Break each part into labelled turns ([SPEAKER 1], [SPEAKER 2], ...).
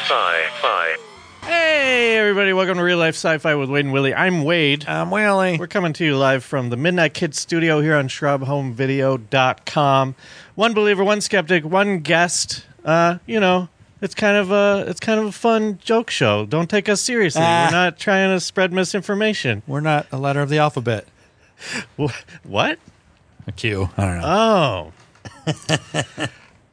[SPEAKER 1] Sci-Fi.
[SPEAKER 2] Hey, everybody. Welcome to Real Life Sci-Fi with Wade and Willie. I'm Wade.
[SPEAKER 3] I'm Willie.
[SPEAKER 2] We're coming to you live from the Midnight Kids studio here on ShrubHomeVideo.com. One believer, one skeptic, one guest. It's kind of a fun joke show. Don't take us seriously. We're not trying to spread misinformation.
[SPEAKER 3] We're not a letter of the alphabet.
[SPEAKER 2] What?
[SPEAKER 3] A Q. I don't know.
[SPEAKER 2] Oh.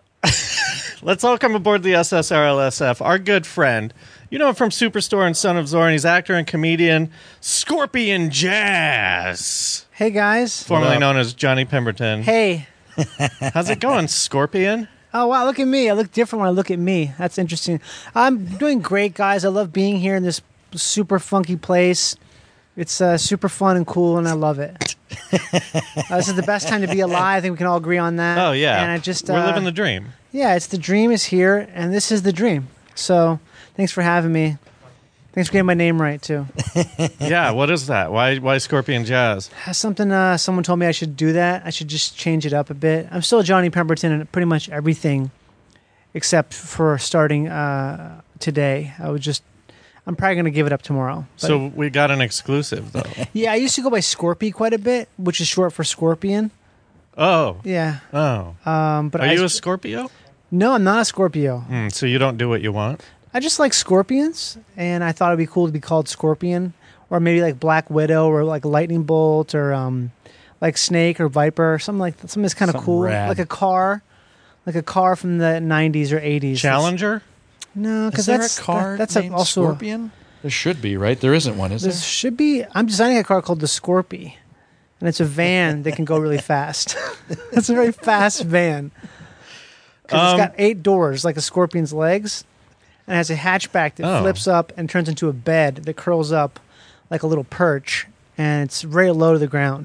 [SPEAKER 2] Let's all come aboard the SSRLSF. Our good friend, you know him from Superstore and Son of Zorn. He's actor and comedian Scorpion Jazz,
[SPEAKER 4] Hey, guys.
[SPEAKER 2] formerly known as Johnny Pemberton.
[SPEAKER 4] Hey.
[SPEAKER 2] How's it going, Scorpion?
[SPEAKER 4] Oh, wow, look at me. I look different when I look at me. That's interesting. I'm doing great, guys. I love being here in this super funky place. It's super fun and cool, and I love it. This is the best time to be alive. I think we can all agree on that.
[SPEAKER 2] Oh, yeah.
[SPEAKER 4] And
[SPEAKER 2] we're living the dream.
[SPEAKER 4] Yeah, the dream is here, and this is the dream. So thanks for having me. Thanks for getting my name right, too.
[SPEAKER 2] Yeah, what is that? Why Scorpion Jazz?
[SPEAKER 4] Someone told me I should do that. I should just change it up a bit. I'm still Johnny Pemberton in pretty much everything except for starting today. I'm probably going to give it up tomorrow. But
[SPEAKER 2] So we got an exclusive, though.
[SPEAKER 4] yeah, I used to go by Scorpy quite a bit, which is short for Scorpion.
[SPEAKER 2] Oh.
[SPEAKER 4] Yeah.
[SPEAKER 2] Oh.
[SPEAKER 4] But
[SPEAKER 2] Are you a Scorpio?
[SPEAKER 4] No, I'm not a Scorpio.
[SPEAKER 2] So you don't do what you want?
[SPEAKER 4] I just like scorpions, and I thought it'd be cool to be called Scorpion, or maybe like Black Widow, or like Lightning Bolt, or like Snake or Viper, or something that's kind of cool,
[SPEAKER 3] rad.
[SPEAKER 4] like a car from the 90s or 80s.
[SPEAKER 2] Challenger?
[SPEAKER 4] No, because
[SPEAKER 3] Is there
[SPEAKER 4] that's
[SPEAKER 3] a car
[SPEAKER 4] that's
[SPEAKER 3] named
[SPEAKER 4] also
[SPEAKER 3] Scorpion? There should be, right? There isn't one, is
[SPEAKER 4] there
[SPEAKER 3] there?
[SPEAKER 4] should be. I'm designing a car called the Scorpy, and it's a van that can go really fast. It's a very fast van because it's got 8 doors, like a scorpion's legs, and it has a hatchback that flips up and turns into a bed that curls up like a little perch, and it's very low to the ground.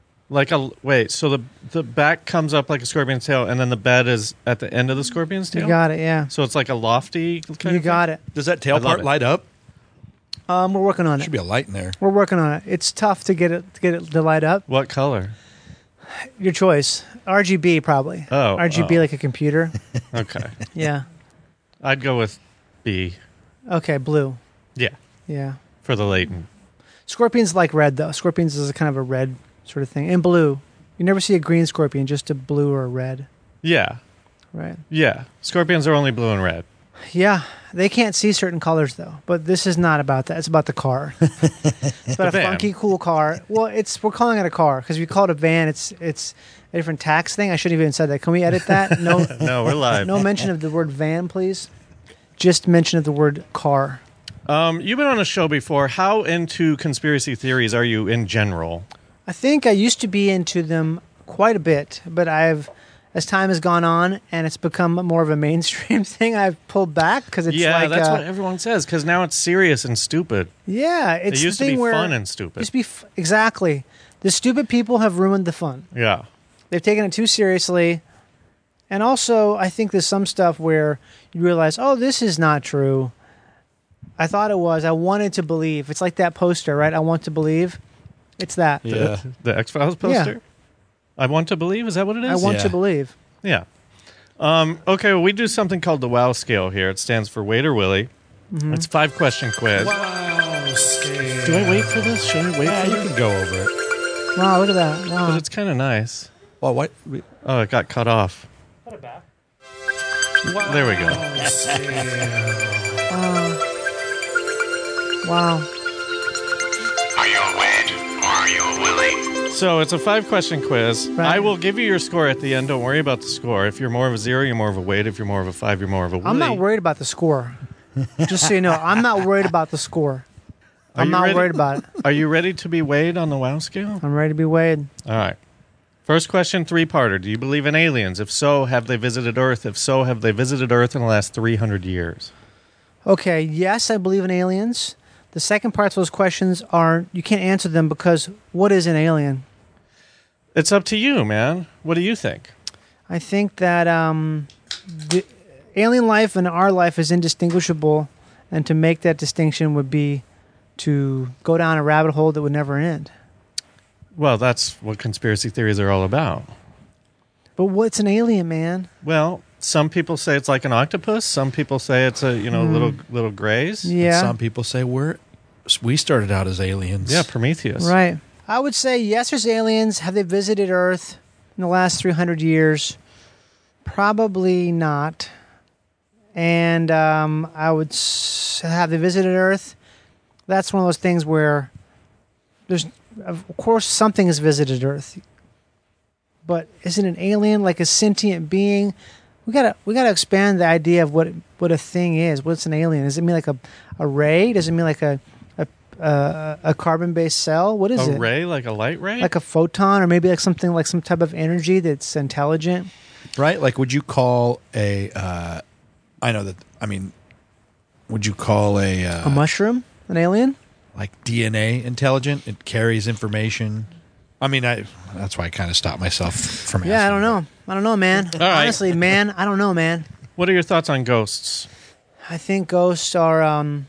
[SPEAKER 2] So the back comes up like a scorpion's tail, and then the bed is at the end of the scorpion's tail?
[SPEAKER 4] You got it, yeah.
[SPEAKER 2] So it's like a lofty kind
[SPEAKER 4] You
[SPEAKER 2] of
[SPEAKER 4] got
[SPEAKER 2] thing?
[SPEAKER 4] it.
[SPEAKER 3] Does that tail
[SPEAKER 2] love
[SPEAKER 3] part
[SPEAKER 2] it.
[SPEAKER 3] light up?
[SPEAKER 4] We're working on
[SPEAKER 3] There
[SPEAKER 4] it.
[SPEAKER 3] should be a light in there.
[SPEAKER 4] We're working on it. It's tough to get it to light up.
[SPEAKER 2] What color?
[SPEAKER 4] Your choice. RGB probably.
[SPEAKER 2] Oh,
[SPEAKER 4] RGB like a computer.
[SPEAKER 2] Okay.
[SPEAKER 4] Yeah.
[SPEAKER 2] I'd go with B.
[SPEAKER 4] Okay, blue.
[SPEAKER 2] Yeah,
[SPEAKER 4] Yeah.
[SPEAKER 2] for the Leighton.
[SPEAKER 4] Scorpions like red though. Scorpions is a kind of a red sort of thing. And blue. You never see a green scorpion, just a blue or a red.
[SPEAKER 2] Yeah,
[SPEAKER 4] Right.
[SPEAKER 2] yeah. Scorpions are only blue and red.
[SPEAKER 4] Yeah. They can't see certain colors though. But this is not about that. It's about the car. It's about a
[SPEAKER 2] van.
[SPEAKER 4] funky, cool car. Well, we're calling it a car because if you call it a van, it's a different tax thing. I shouldn't have even said that. Can we edit that? No.
[SPEAKER 2] No, we're live.
[SPEAKER 4] No mention of the word van, please. Just mention of the word car.
[SPEAKER 2] You've been on a show before. How into conspiracy theories are you in general?
[SPEAKER 4] I think I used to be into them quite a bit, but as time has gone on and it's become more of a mainstream thing, I've pulled back because it's
[SPEAKER 2] Yeah,
[SPEAKER 4] like
[SPEAKER 2] that's what everyone says, because now it's serious and stupid.
[SPEAKER 4] yeah,
[SPEAKER 2] It
[SPEAKER 4] it's
[SPEAKER 2] used
[SPEAKER 4] the
[SPEAKER 2] to
[SPEAKER 4] thing
[SPEAKER 2] be
[SPEAKER 4] where
[SPEAKER 2] fun and stupid.
[SPEAKER 4] used to be exactly. The stupid people have ruined the fun.
[SPEAKER 2] Yeah.
[SPEAKER 4] They've taken it too seriously, and also I think there's some stuff where you realize, oh, this is not true. I thought it was. I wanted to believe. It's like that poster, right? I want to believe. It's that.
[SPEAKER 3] Yeah.
[SPEAKER 2] The X-Files poster? I want to believe? Is that what it is?
[SPEAKER 4] I want
[SPEAKER 3] Yeah.
[SPEAKER 4] to believe.
[SPEAKER 2] Yeah. Okay, well, we do something called the WOW scale here. It stands for Wade or Willie.
[SPEAKER 4] Mm-hmm.
[SPEAKER 2] It's a 5-question quiz.
[SPEAKER 3] Wow, scale.
[SPEAKER 2] Do I wait for this? Should I wait
[SPEAKER 3] Yeah,
[SPEAKER 2] for
[SPEAKER 3] you
[SPEAKER 2] this?
[SPEAKER 3] can go over it.
[SPEAKER 4] Wow, look at that. Wow.
[SPEAKER 2] Because it's kind of nice.
[SPEAKER 3] Well, what?
[SPEAKER 2] Oh, it got cut off. There we go.
[SPEAKER 4] Wow.
[SPEAKER 1] Are you a Wade or are you a Willie?
[SPEAKER 2] So it's a 5-question quiz.
[SPEAKER 4] Right.
[SPEAKER 2] I will give you your score at the end. Don't worry about the score. If you're more of a 0, you're more of a Wade. If you're more of a 5, you're more of a Willie.
[SPEAKER 4] I'm not worried about the score. Just so you know, I'm not worried about the score.
[SPEAKER 2] Are
[SPEAKER 4] I'm
[SPEAKER 2] you
[SPEAKER 4] not
[SPEAKER 2] ready?
[SPEAKER 4] worried about it.
[SPEAKER 2] Are you ready to be Wade on the WOW scale?
[SPEAKER 4] I'm ready to be Wade.
[SPEAKER 2] All right. First question, 3-parter. Do you believe in aliens? If so, have they visited Earth? If so, have they visited Earth in the last 300 years?
[SPEAKER 4] Okay, yes, I believe in aliens. The second part of those questions are, you can't answer them because what is an alien?
[SPEAKER 2] It's up to you, man. What do you think?
[SPEAKER 4] I think that the alien life and our life is indistinguishable, and to make that distinction would be to go down a rabbit hole that would never end.
[SPEAKER 2] Well, that's what conspiracy theories are all about.
[SPEAKER 4] But what's an alien, man?
[SPEAKER 2] Well, some people say it's like an octopus. Some people say it's a little grays.
[SPEAKER 4] Yeah.
[SPEAKER 3] Some people say we started out as aliens.
[SPEAKER 2] Yeah, Prometheus.
[SPEAKER 4] Right. I would say yes, there's aliens. Have they visited Earth in the last 300 years? Probably not. And I would have they visited Earth? That's one of those things where there's, of course, something has visited Earth. But is it an alien, like a sentient being? We gotta expand the idea of what a thing is. What's an alien? Does it mean like a ray? Does it mean like a carbon-based cell? What is it?
[SPEAKER 2] A ray, like a light ray?
[SPEAKER 4] Like a photon, or maybe like something like some type of energy that's intelligent.
[SPEAKER 3] Right? Like, would you call would you call
[SPEAKER 4] A mushroom an alien?
[SPEAKER 3] like DNA intelligent? It carries information. I mean, that's why I kind of stopped myself from asking.
[SPEAKER 4] Yeah, I don't know, man.
[SPEAKER 2] right.
[SPEAKER 4] Honestly, man, I don't know, man.
[SPEAKER 2] What are your thoughts on ghosts?
[SPEAKER 4] I think ghosts are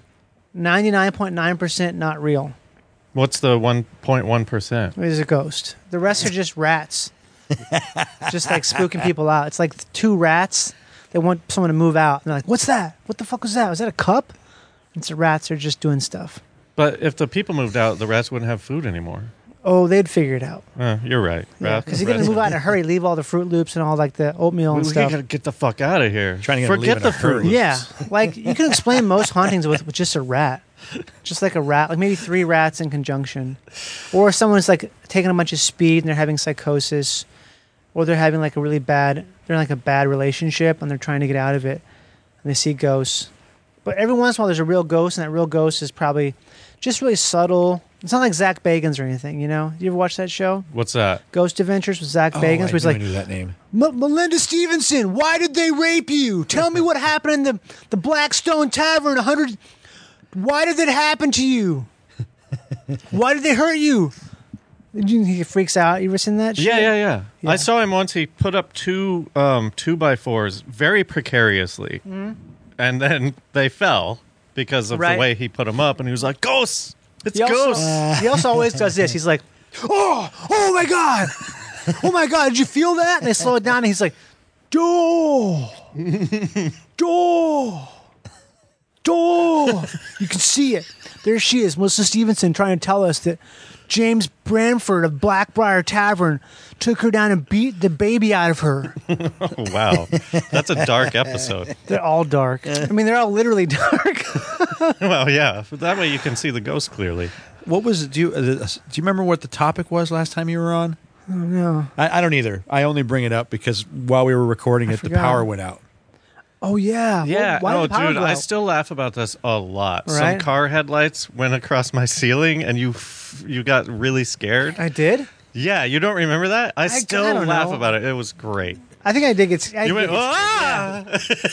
[SPEAKER 4] 99.9% not real.
[SPEAKER 2] What's the 1.1%?
[SPEAKER 4] It is a ghost. The rest are just rats. Just like spooking people out. It's like two rats. They want someone to move out. And they're like, what's that? What the fuck was that? Was that a cup? It's the rats are just doing stuff.
[SPEAKER 2] But if the people moved out, the rats wouldn't have food anymore.
[SPEAKER 4] Oh, they'd figure it out.
[SPEAKER 2] You're right.
[SPEAKER 4] Because you're going to move out in a hurry, leave all the Fruit Loops and all like the oatmeal and
[SPEAKER 2] We
[SPEAKER 4] stuff.
[SPEAKER 2] gotta get the fuck out of here.
[SPEAKER 3] Trying to
[SPEAKER 2] Forget
[SPEAKER 3] leave in a
[SPEAKER 2] the Fruit
[SPEAKER 3] hurry.
[SPEAKER 2] Loops.
[SPEAKER 4] Yeah, like you can explain most hauntings with just a rat. Just like a rat, like maybe three rats in conjunction. Or someone's like taking a bunch of speed and they're having psychosis. Or they're having like they're in like a bad relationship and they're trying to get out of it. And they see ghosts. But every once in a while there's a real ghost, and that real ghost is probably just really subtle. It's not like Zach Bagans or anything, you know? You ever watch that show?
[SPEAKER 2] What's that?
[SPEAKER 4] Ghost Adventures with Zach
[SPEAKER 3] Oh,
[SPEAKER 4] Bagans,
[SPEAKER 3] I
[SPEAKER 4] where he's
[SPEAKER 3] knew
[SPEAKER 4] like,
[SPEAKER 3] I knew that name.
[SPEAKER 4] Melinda Stevenson, why did they rape you? Tell me what happened in the Blackstone Tavern 100. Why did it happen to you? Why did they hurt you? He freaks out. You ever seen that shit?
[SPEAKER 2] Yeah. I saw him once. He put up two 2x4s very precariously. And then they fell because of
[SPEAKER 4] Right.
[SPEAKER 2] the way he put them up. And he was like, ghosts! It's
[SPEAKER 4] He also,
[SPEAKER 2] ghosts!
[SPEAKER 4] he also always does this. He's like, oh my God. Oh my God, did you feel that? And they slow it down and he's like, door. You can see it. There she is, Melissa Stevenson, trying to tell us that James Branford of Blackbriar Tavern took her down and beat the baby out of her.
[SPEAKER 2] Oh, wow. That's a dark episode.
[SPEAKER 4] They're all dark. I mean, they're all literally dark.
[SPEAKER 2] Well, yeah. That way you can see the ghost clearly.
[SPEAKER 3] What was it? Do you remember what the topic was last time you were on?
[SPEAKER 4] Oh, no.
[SPEAKER 3] I don't either. I only bring it up because while we were recording it, the
[SPEAKER 4] forgot.
[SPEAKER 3] power went out.
[SPEAKER 4] Oh, yeah.
[SPEAKER 2] Yeah.
[SPEAKER 4] Why did the power
[SPEAKER 2] dude,
[SPEAKER 4] go
[SPEAKER 2] I
[SPEAKER 4] out?
[SPEAKER 2] still laugh about this a lot. Some
[SPEAKER 4] Right.
[SPEAKER 2] car headlights went across my ceiling and you got really scared.
[SPEAKER 4] I did?
[SPEAKER 2] Yeah, you don't remember that? I still
[SPEAKER 4] don't
[SPEAKER 2] laugh
[SPEAKER 4] know.
[SPEAKER 2] about it. It was great.
[SPEAKER 4] I think I did get
[SPEAKER 2] You went,
[SPEAKER 4] I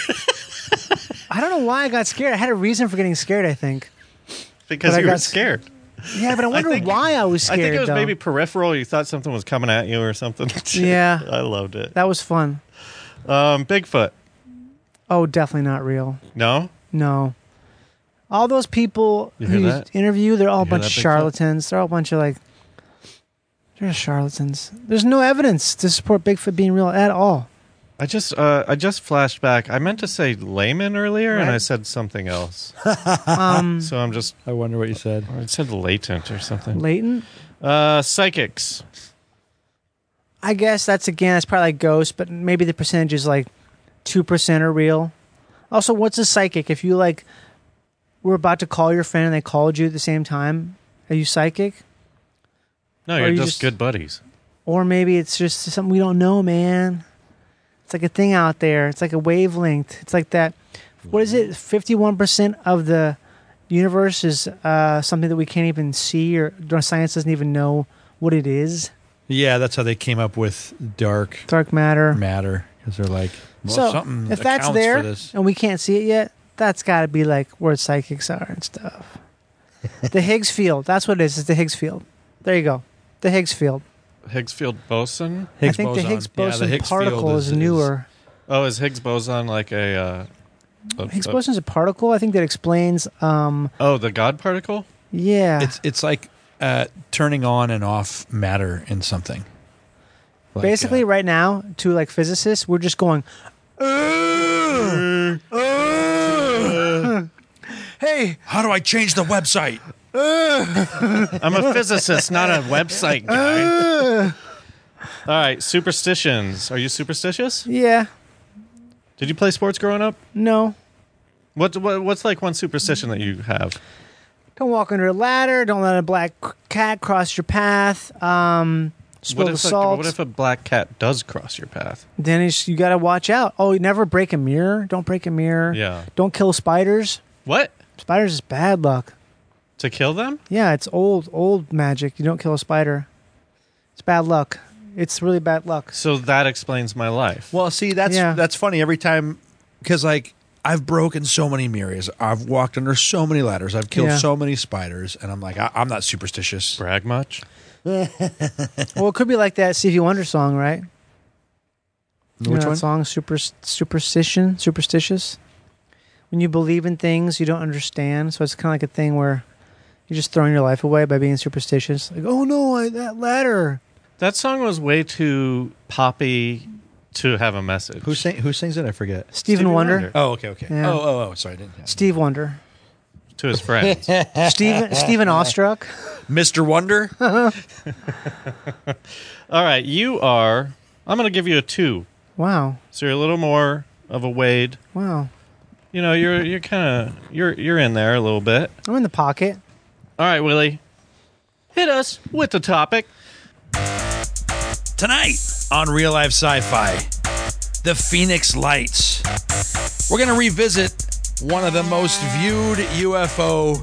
[SPEAKER 4] don't know why I got scared. I had a reason for getting scared, I think.
[SPEAKER 2] because
[SPEAKER 4] But I
[SPEAKER 2] you were
[SPEAKER 4] got-
[SPEAKER 2] scared.
[SPEAKER 4] Yeah, but I wonder
[SPEAKER 2] think-
[SPEAKER 4] why I was
[SPEAKER 2] I
[SPEAKER 4] scared,
[SPEAKER 2] think it was
[SPEAKER 4] though.
[SPEAKER 2] maybe peripheral. You thought something was coming at you or something.
[SPEAKER 4] Yeah.
[SPEAKER 2] I loved it.
[SPEAKER 4] That was fun.
[SPEAKER 2] Bigfoot.
[SPEAKER 4] Oh, definitely not real.
[SPEAKER 2] No?
[SPEAKER 4] No. All those people
[SPEAKER 2] You hear
[SPEAKER 4] who
[SPEAKER 2] that?
[SPEAKER 4] interview, they're all a
[SPEAKER 2] You hear
[SPEAKER 4] bunch of
[SPEAKER 2] that, Bigfoot?
[SPEAKER 4] charlatans. They're all a bunch of they're just charlatans. There's no evidence to support Bigfoot being real at all.
[SPEAKER 2] I just flashed back. I meant to say layman earlier, and
[SPEAKER 4] Right.
[SPEAKER 2] I said something else. So I'm just.
[SPEAKER 3] I wonder what you said.
[SPEAKER 2] I said latent or something.
[SPEAKER 4] Latent?
[SPEAKER 2] Psychics.
[SPEAKER 4] I guess that's probably like ghosts, but maybe the percentage is like 2% are real. Also, what's a psychic? If you were about to call your friend and they called you at the same time, are you psychic?
[SPEAKER 2] No,
[SPEAKER 4] Or
[SPEAKER 2] you're
[SPEAKER 4] you
[SPEAKER 2] just
[SPEAKER 4] just-
[SPEAKER 2] good buddies.
[SPEAKER 4] Or maybe it's just something we don't know, man. It's like a thing out there. It's like a wavelength. It's like that. What is it? 51% of the universe is something that we can't even see, or science doesn't even know what it is.
[SPEAKER 3] Yeah, that's how they came up with dark
[SPEAKER 4] Dark matter.
[SPEAKER 3] matter, because they're like, well,
[SPEAKER 4] So
[SPEAKER 3] something
[SPEAKER 4] if that's
[SPEAKER 3] accounts
[SPEAKER 4] there
[SPEAKER 3] for this.
[SPEAKER 4] and we can't see it yet, that's got to be like where psychics are and stuff. The Higgs field. That's what it is. It's the Higgs field. There you go. The Higgs field.
[SPEAKER 2] Higgs field boson.
[SPEAKER 3] Higgs
[SPEAKER 4] I think
[SPEAKER 3] boson.
[SPEAKER 4] the Higgs
[SPEAKER 3] Yeah, the
[SPEAKER 4] boson
[SPEAKER 3] Higgs
[SPEAKER 4] particle
[SPEAKER 3] field
[SPEAKER 4] is newer.
[SPEAKER 2] Oh, is Higgs boson like a
[SPEAKER 4] Higgs boson is a particle. I think that explains.
[SPEAKER 2] Oh, the God particle?
[SPEAKER 4] Yeah.
[SPEAKER 3] It's like turning on and off matter in something. Like,
[SPEAKER 4] Basically, right now, to like physicists, we're just going, Hey,
[SPEAKER 3] How do I change the website?
[SPEAKER 2] I'm a physicist, not a website guy. All right, superstitions. Are you superstitious?
[SPEAKER 4] yeah,
[SPEAKER 2] Did you play sports growing up?
[SPEAKER 4] no.
[SPEAKER 2] What's like one superstition that you have?
[SPEAKER 4] Don't walk under a ladder. Don't let a black cat cross your path. Spill the salt.
[SPEAKER 2] What if a black cat does cross your path?
[SPEAKER 4] Then you got to watch out. Oh, you never break a mirror. Don't break a mirror.
[SPEAKER 2] Yeah.
[SPEAKER 4] Don't kill spiders.
[SPEAKER 2] What?
[SPEAKER 4] Spiders is bad luck.
[SPEAKER 2] To kill them?
[SPEAKER 4] Yeah, it's old magic. You don't kill a spider. It's bad luck. It's really bad luck.
[SPEAKER 2] So that explains my life.
[SPEAKER 3] Well, see, that's funny every time because like I've broken so many mirrors, I've walked under so many ladders, I've killed
[SPEAKER 4] Yeah.
[SPEAKER 3] so many spiders, and I'm like, I'm not superstitious.
[SPEAKER 2] Brag much?
[SPEAKER 4] Well, it could be like that Stevie Wonder song, right? You
[SPEAKER 3] Which
[SPEAKER 4] know
[SPEAKER 3] one?
[SPEAKER 4] that song, superstitious. When you believe in things you don't understand, so it's kind of like a thing where you're just throwing your life away by being superstitious. Like, oh no, that ladder.
[SPEAKER 2] That song was way too poppy to have a message.
[SPEAKER 3] Who sings it? I forget.
[SPEAKER 4] Stephen Wonder.
[SPEAKER 3] Oh, okay.
[SPEAKER 4] Yeah.
[SPEAKER 3] Oh, sorry, I didn't.
[SPEAKER 4] Steve Wonder.
[SPEAKER 2] To his friends.
[SPEAKER 4] Stephen Awestruck.
[SPEAKER 3] Mr. Wonder.
[SPEAKER 2] All right, I'm going to give you a 2.
[SPEAKER 4] Wow.
[SPEAKER 2] So you're a little more of a Wade.
[SPEAKER 4] Wow.
[SPEAKER 2] You know, you're kind of you're in there a little bit.
[SPEAKER 4] I'm in the pocket.
[SPEAKER 2] All right, Willie. Hit us with the topic.
[SPEAKER 3] Tonight on Real Life Sci-Fi, the Phoenix Lights. We're going to revisit one of the most viewed UFO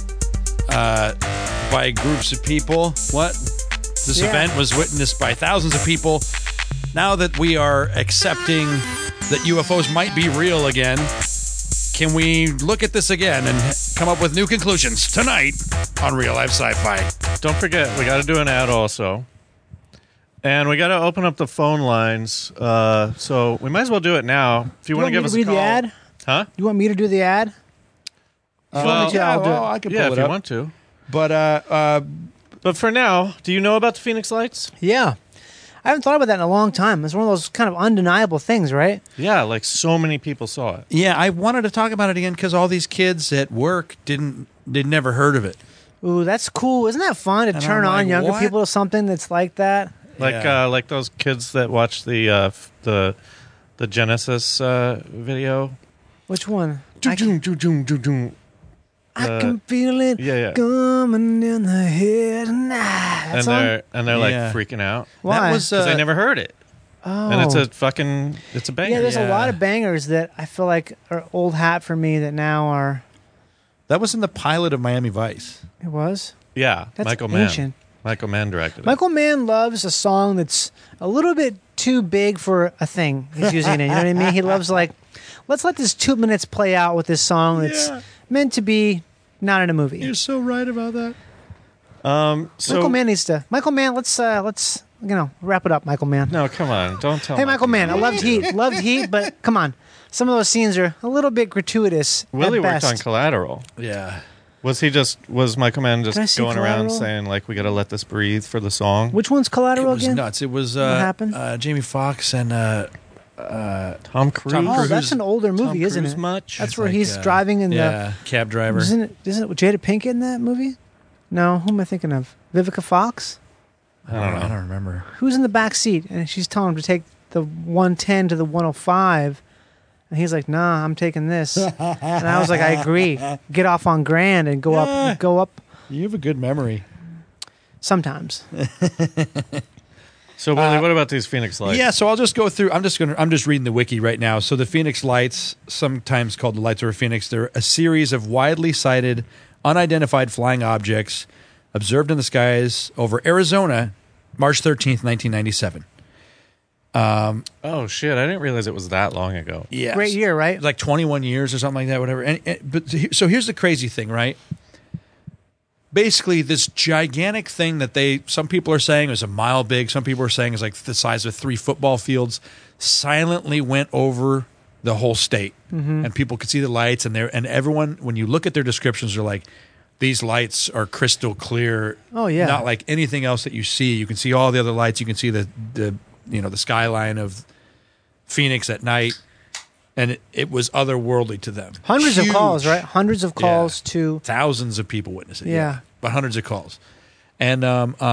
[SPEAKER 3] by groups of people. This event was witnessed by thousands of people. Now that we are accepting that UFOs might be real again, can we look at this again and come up with new conclusions tonight on Real Life Sci-Fi?
[SPEAKER 2] Don't forget, we got to do an ad also. And we got to open up the phone lines. So we might as well do it now. If you want to give us a
[SPEAKER 4] read
[SPEAKER 2] call.
[SPEAKER 4] the ad?
[SPEAKER 2] Huh?
[SPEAKER 4] You want me to do the ad? If you want me to, I'll do it.
[SPEAKER 3] I can pull
[SPEAKER 2] Yeah,
[SPEAKER 3] it
[SPEAKER 2] if you
[SPEAKER 3] up.
[SPEAKER 2] want to.
[SPEAKER 3] But
[SPEAKER 2] But for now, do you know about the Phoenix Lights?
[SPEAKER 4] Yeah. I haven't thought about that in a long time. It's one of those kind of undeniable things, right?
[SPEAKER 2] Yeah, like so many people saw it.
[SPEAKER 3] yeah, I wanted to talk about it again because all these kids at work they'd never heard of it.
[SPEAKER 4] Ooh, that's cool. Isn't that fun to
[SPEAKER 3] And
[SPEAKER 4] turn
[SPEAKER 3] I'm
[SPEAKER 4] on
[SPEAKER 3] like,
[SPEAKER 4] younger
[SPEAKER 3] what?
[SPEAKER 4] people to something that's like that?
[SPEAKER 2] Like those kids that watch the Genesis video.
[SPEAKER 4] Which one? I
[SPEAKER 2] Uh,
[SPEAKER 4] can feel it
[SPEAKER 2] yeah.
[SPEAKER 4] coming in the head tonight.
[SPEAKER 2] And they're like
[SPEAKER 3] Yeah.
[SPEAKER 2] freaking out
[SPEAKER 4] Why?
[SPEAKER 3] That was
[SPEAKER 2] because they never heard it.
[SPEAKER 4] oh.
[SPEAKER 2] And it's a banger.
[SPEAKER 4] yeah, there's a
[SPEAKER 3] Yeah.
[SPEAKER 4] lot of bangers that I feel like are old hat for me that now are.
[SPEAKER 3] that was in the pilot of Miami Vice.
[SPEAKER 4] It was?
[SPEAKER 2] Yeah,
[SPEAKER 4] That's
[SPEAKER 2] Michael
[SPEAKER 4] ancient.
[SPEAKER 2] Mann. Michael Mann directed it.
[SPEAKER 4] Michael Mann loves a song that's a little bit too big for a thing he's using it. You know what I mean? He loves like, let's let this 2 minutes play out with this song that's
[SPEAKER 3] Yeah.
[SPEAKER 4] meant to be not in a movie.
[SPEAKER 3] You're so right about that.
[SPEAKER 2] So
[SPEAKER 4] Michael Mann needs to. Michael Mann, let's wrap it up. Michael Mann.
[SPEAKER 2] no, come on, don't tell.
[SPEAKER 4] Hey, Michael Mann, I loved Heat, but come on, some of those scenes are a little bit gratuitous.
[SPEAKER 2] Willie
[SPEAKER 4] at
[SPEAKER 2] worked
[SPEAKER 4] best.
[SPEAKER 2] on Collateral.
[SPEAKER 3] Yeah.
[SPEAKER 2] Was Michael Mann
[SPEAKER 4] Did I
[SPEAKER 2] just
[SPEAKER 4] see
[SPEAKER 2] going around
[SPEAKER 4] Collateral?
[SPEAKER 2] saying like we got to let this breathe for the song?
[SPEAKER 4] Which one's
[SPEAKER 3] It
[SPEAKER 4] Collateral
[SPEAKER 3] was
[SPEAKER 4] again?
[SPEAKER 3] nuts. It was
[SPEAKER 4] happened?
[SPEAKER 3] Jamie Foxx and
[SPEAKER 2] Tom Cruise.
[SPEAKER 3] Tom
[SPEAKER 4] Oh,
[SPEAKER 3] Cruise.
[SPEAKER 4] that's an older movie,
[SPEAKER 2] Tom
[SPEAKER 4] isn't
[SPEAKER 2] Cruise
[SPEAKER 4] it?
[SPEAKER 2] much?
[SPEAKER 4] That's
[SPEAKER 3] It's
[SPEAKER 4] where
[SPEAKER 3] like,
[SPEAKER 4] he's driving in
[SPEAKER 3] cab driver.
[SPEAKER 4] Isn't it Jada Pinkett in that movie? No, who am I thinking of? Vivica Fox?
[SPEAKER 3] I don't remember.
[SPEAKER 4] Who's in the back seat? And she's telling him to take the 110 to the 105. And he's like, nah, I'm taking this. And I was like, I agree. Get off on Grand and go up
[SPEAKER 3] You have a good memory.
[SPEAKER 4] sometimes.
[SPEAKER 2] So Willie, what about these Phoenix Lights?
[SPEAKER 3] Yeah, so I'll just go through. I'm just reading the wiki right now. So the Phoenix Lights, sometimes called the Lights over Phoenix, they're a series of widely sighted, unidentified flying objects observed in the skies over Arizona, March 13th, 1997.
[SPEAKER 2] Oh shit! I didn't realize it was that long ago.
[SPEAKER 3] Yeah,
[SPEAKER 4] Great year, right?
[SPEAKER 3] like 21 years or something like that, whatever. So here's the crazy thing, right? Basically, this gigantic thing that some people are saying is a mile big, some people are saying is like the size of 3 football fields, silently went over the whole state, and people could see the lights, and everyone, when you look at their descriptions, they're like, these lights are crystal clear.
[SPEAKER 4] Oh, yeah.
[SPEAKER 3] not like anything else that you see. You can see all the other lights. You can see the skyline of Phoenix at night. And it was otherworldly to them.
[SPEAKER 4] Hundreds of
[SPEAKER 3] Huge.
[SPEAKER 4] calls, right? Hundreds of calls to.
[SPEAKER 3] Thousands of people witnessed it.
[SPEAKER 4] Yeah.
[SPEAKER 3] But hundreds of calls. And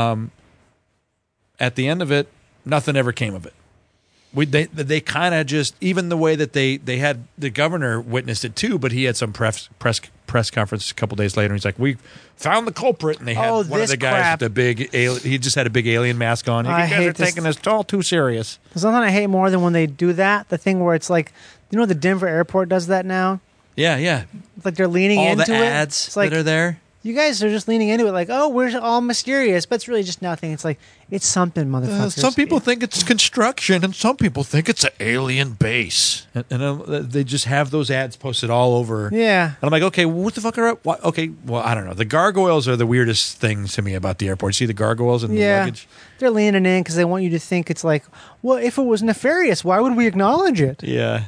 [SPEAKER 3] at the end of it, nothing ever came of it. They kind of just, even the way that they had the governor witnessed it too, but he had some press conference a couple days later. And he's like, "We found the culprit," and they had one of
[SPEAKER 4] this
[SPEAKER 3] the guys
[SPEAKER 4] crap.
[SPEAKER 3] with the big alien. He just had a big alien mask on. You
[SPEAKER 4] I
[SPEAKER 3] guys
[SPEAKER 4] hate
[SPEAKER 3] are
[SPEAKER 4] this.
[SPEAKER 3] taking this all too serious.
[SPEAKER 4] There's nothing I hate more than when they do that. The thing where it's like, you know, the Denver airport does that now.
[SPEAKER 3] Yeah.
[SPEAKER 4] It's like they're leaning
[SPEAKER 3] All
[SPEAKER 4] into
[SPEAKER 3] the
[SPEAKER 4] it.
[SPEAKER 3] ads
[SPEAKER 4] It's like,
[SPEAKER 3] that are there.
[SPEAKER 4] you guys are just leaning into it, like, oh, we're all mysterious, but it's really just nothing. It's like, it's something, motherfuckers.
[SPEAKER 3] Some people think it's construction, and some people think it's an alien base. And they just have those ads posted all over.
[SPEAKER 4] Yeah.
[SPEAKER 3] And I'm like, okay, what the fuck are up? Okay, well, I don't know. The gargoyles are the weirdest things to me about the airport. See the gargoyles and the
[SPEAKER 4] Yeah.
[SPEAKER 3] luggage?
[SPEAKER 4] They're leaning in because they want you to think it's like, well, if it was nefarious, why would we acknowledge it?
[SPEAKER 3] Yeah.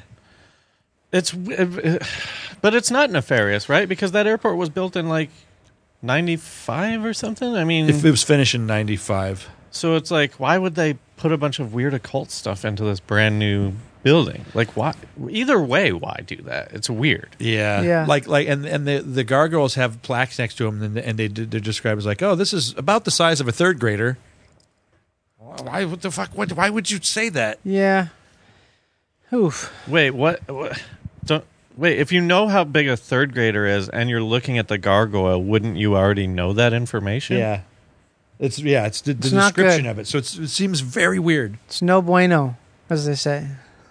[SPEAKER 2] But it's not nefarious, right? Because that airport was built in like 95 or something. I mean,
[SPEAKER 3] If it was finished in 95.
[SPEAKER 2] so it's like, why would they put a bunch of weird occult stuff into this brand new building? Like, why? Either way, why do that? It's weird.
[SPEAKER 3] Yeah.
[SPEAKER 4] Yeah.
[SPEAKER 3] And the gargoyles have plaques next to them, and they're described as like, oh, this is about the size of a third grader. Why? What the fuck? Why would you say that?
[SPEAKER 4] Yeah. Oof.
[SPEAKER 2] Wait, what? Don't wait. If you know how big a third grader is, and you're looking at the gargoyle, wouldn't you already know that information?
[SPEAKER 3] Yeah. It's the
[SPEAKER 4] It's not
[SPEAKER 3] description
[SPEAKER 4] good.
[SPEAKER 3] of it. So it seems very weird.
[SPEAKER 4] It's no bueno, as they say.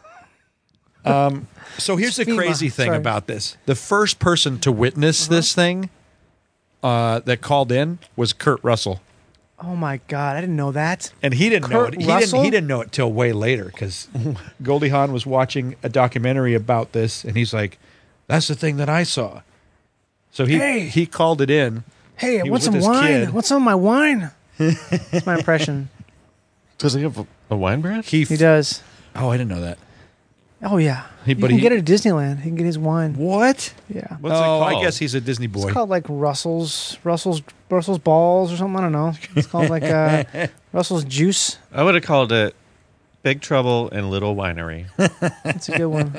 [SPEAKER 3] So here's the
[SPEAKER 4] FEMA.
[SPEAKER 3] crazy thing
[SPEAKER 4] Sorry.
[SPEAKER 3] about this. The first person to witness this thing that called in was Kurt Russell.
[SPEAKER 4] Oh my God, I didn't know that.
[SPEAKER 3] And he didn't know
[SPEAKER 4] Kurt
[SPEAKER 3] it.
[SPEAKER 4] Russell?
[SPEAKER 3] He didn't know it till way later because Goldie Hawn was watching a documentary about this, and he's like, "That's the thing that I saw." So he called it in.
[SPEAKER 4] Hey,
[SPEAKER 3] He
[SPEAKER 4] I want
[SPEAKER 3] was
[SPEAKER 4] some
[SPEAKER 3] with his
[SPEAKER 4] wine.
[SPEAKER 3] kid.
[SPEAKER 4] What's on my wine? That's my impression.
[SPEAKER 2] Does he have a wine brand?
[SPEAKER 4] He does.
[SPEAKER 3] Oh, I didn't know that.
[SPEAKER 4] Oh yeah.
[SPEAKER 3] He-
[SPEAKER 4] You
[SPEAKER 3] but
[SPEAKER 4] can
[SPEAKER 3] he-
[SPEAKER 4] get it at Disneyland. He can get his wine.
[SPEAKER 3] What?
[SPEAKER 4] Yeah.
[SPEAKER 2] What's it
[SPEAKER 3] I
[SPEAKER 2] called?
[SPEAKER 3] guess he's a Disney boy.
[SPEAKER 4] It's called like Russell's balls or something. I don't know. It's called like Russell's juice.
[SPEAKER 2] I would have called it Big Trouble in Little Winery.
[SPEAKER 4] That's a good one.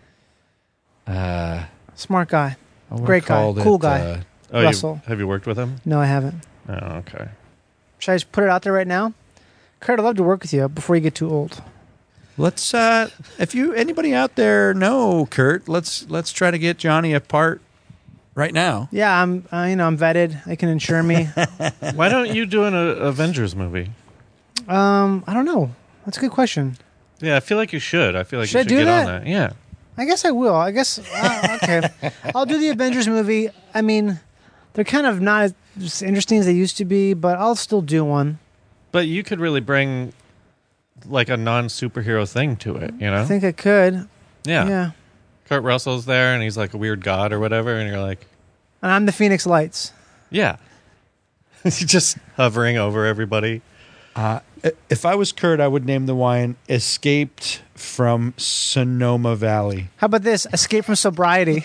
[SPEAKER 4] Smart guy.
[SPEAKER 3] I would've
[SPEAKER 4] Great guy.
[SPEAKER 3] called
[SPEAKER 4] Cool
[SPEAKER 3] it,
[SPEAKER 4] guy.
[SPEAKER 2] Oh,
[SPEAKER 4] Russell.
[SPEAKER 2] have you worked with him?
[SPEAKER 4] No, I haven't.
[SPEAKER 2] Oh, okay.
[SPEAKER 4] Should I just put it out there right now? Kurt, I'd love to work with you before you get too old.
[SPEAKER 3] Let's if you anybody out there know Kurt, let's try to get Johnny a part right now.
[SPEAKER 4] Yeah, I'm vetted. They can insure me.
[SPEAKER 2] Why don't you do an Avengers movie?
[SPEAKER 4] I don't know. That's a good question.
[SPEAKER 2] Yeah, I feel like you should. I feel like
[SPEAKER 4] Should I
[SPEAKER 2] you should
[SPEAKER 4] do
[SPEAKER 2] get
[SPEAKER 4] that?
[SPEAKER 2] on that. Yeah.
[SPEAKER 4] I guess I will. I guess okay. I'll do the Avengers movie. I mean, they're kind of not as interesting as they used to be, but I'll still do one.
[SPEAKER 2] But you could really bring like a non-superhero thing to it, you know?
[SPEAKER 4] I think I could.
[SPEAKER 2] yeah.
[SPEAKER 4] Yeah.
[SPEAKER 2] Kurt Russell's there and he's like a weird god or whatever and you're like,
[SPEAKER 4] And I'm the Phoenix Lights.
[SPEAKER 2] yeah. You're just hovering over everybody.
[SPEAKER 3] If I was Kurt, I would name the wine Escaped from Sonoma Valley.
[SPEAKER 4] How about this? Escape from sobriety.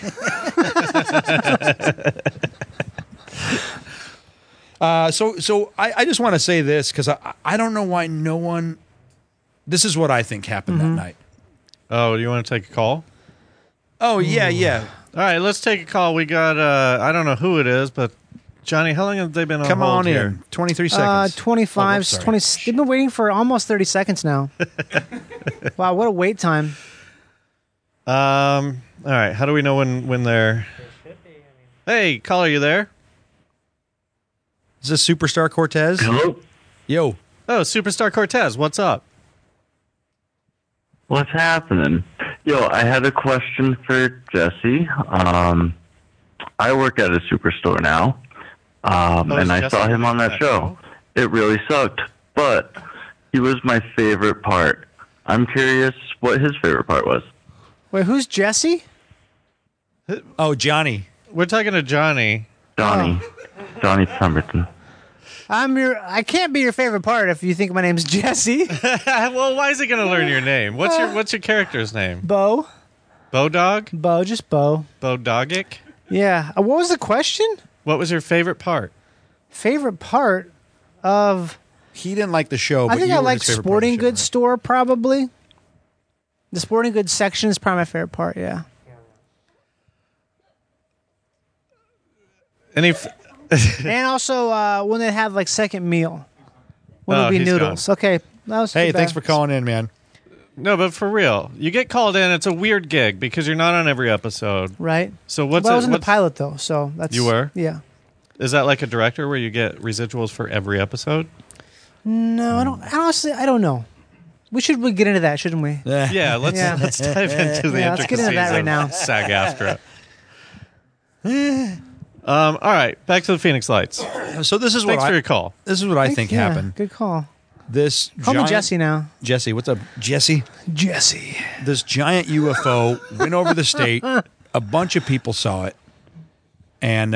[SPEAKER 3] So I just want to say this because I don't know why no one. This is what I think happened that night.
[SPEAKER 2] Oh, do you want to take a call?
[SPEAKER 3] Oh yeah.
[SPEAKER 2] All right, let's take a call. We got I don't know who it is, but Johnny, how long have they been on
[SPEAKER 3] Come
[SPEAKER 2] hold
[SPEAKER 3] on
[SPEAKER 2] here?
[SPEAKER 3] in. 23 seconds.
[SPEAKER 4] 25,
[SPEAKER 3] Oh, sorry.
[SPEAKER 4] 20. They've been waiting for almost 30 seconds now. Wow, what a wait time.
[SPEAKER 2] All right, how do we know when they're Hey, caller, you there?
[SPEAKER 3] Is this Superstar Cortez?
[SPEAKER 1] Hello?
[SPEAKER 3] Yo.
[SPEAKER 2] Oh, Superstar Cortez, what's up?
[SPEAKER 5] What's happening? Yo, I had a question for Jesse. I work at a superstore now, and I
[SPEAKER 2] Jesse
[SPEAKER 5] saw him on
[SPEAKER 2] that
[SPEAKER 5] that show. It really sucked, but he was my favorite part. I'm curious what his favorite part was.
[SPEAKER 4] Wait, who's Jesse?
[SPEAKER 3] Oh, Johnny.
[SPEAKER 2] We're talking to Johnny.
[SPEAKER 5] Johnny Pemberton.
[SPEAKER 4] I can't be your favorite part if you think my name's Jesse.
[SPEAKER 2] Well, why is he going to learn your name? What's your character's name?
[SPEAKER 4] Bo.
[SPEAKER 2] Bodog?
[SPEAKER 4] Just Bo.
[SPEAKER 2] Bodogic?
[SPEAKER 4] Yeah. What was the question?
[SPEAKER 2] What was your favorite part?
[SPEAKER 4] Favorite part of...
[SPEAKER 3] He didn't like the show.
[SPEAKER 4] I
[SPEAKER 3] but
[SPEAKER 4] think
[SPEAKER 3] you
[SPEAKER 4] I
[SPEAKER 3] were
[SPEAKER 4] like
[SPEAKER 3] his favorite part of the
[SPEAKER 4] sporting
[SPEAKER 3] show,
[SPEAKER 4] goods
[SPEAKER 3] right?
[SPEAKER 4] store, probably. The sporting goods section is probably my favorite part. Yeah.
[SPEAKER 2] Any?
[SPEAKER 4] And also when they have like second meal, when it'll be
[SPEAKER 2] he's
[SPEAKER 4] noodles. Okay, that was.
[SPEAKER 3] Hey,
[SPEAKER 4] too
[SPEAKER 3] thanks
[SPEAKER 4] bad.
[SPEAKER 3] for calling in, man.
[SPEAKER 2] No, but for real, you get called in. It's a weird gig because you're not on every episode.
[SPEAKER 4] Right.
[SPEAKER 2] So what's
[SPEAKER 4] Well, I
[SPEAKER 2] it?
[SPEAKER 4] was in the
[SPEAKER 2] what's-
[SPEAKER 4] pilot though, so that's.
[SPEAKER 2] You were?
[SPEAKER 4] Yeah.
[SPEAKER 2] Is that like a director where you get residuals for every episode?
[SPEAKER 4] No, I don't. Honestly, I don't know. We should get into that, shouldn't we?
[SPEAKER 2] Yeah, let's
[SPEAKER 4] Yeah.
[SPEAKER 2] let's dive into the
[SPEAKER 4] Yeah, let's get into that
[SPEAKER 2] intricacies
[SPEAKER 4] right
[SPEAKER 2] of
[SPEAKER 4] now.
[SPEAKER 2] SAG-AFTRA. All right, back to the Phoenix Lights.
[SPEAKER 3] So this is
[SPEAKER 2] Thanks
[SPEAKER 3] what
[SPEAKER 2] for your call.
[SPEAKER 3] this is what I think
[SPEAKER 4] Yeah,
[SPEAKER 3] happened.
[SPEAKER 4] Good call.
[SPEAKER 3] This
[SPEAKER 4] Call me
[SPEAKER 3] giant-
[SPEAKER 4] Jesse now.
[SPEAKER 3] Jesse, what's up, Jesse?
[SPEAKER 4] Jesse.
[SPEAKER 3] This giant UFO went over the state. A bunch of people saw it, and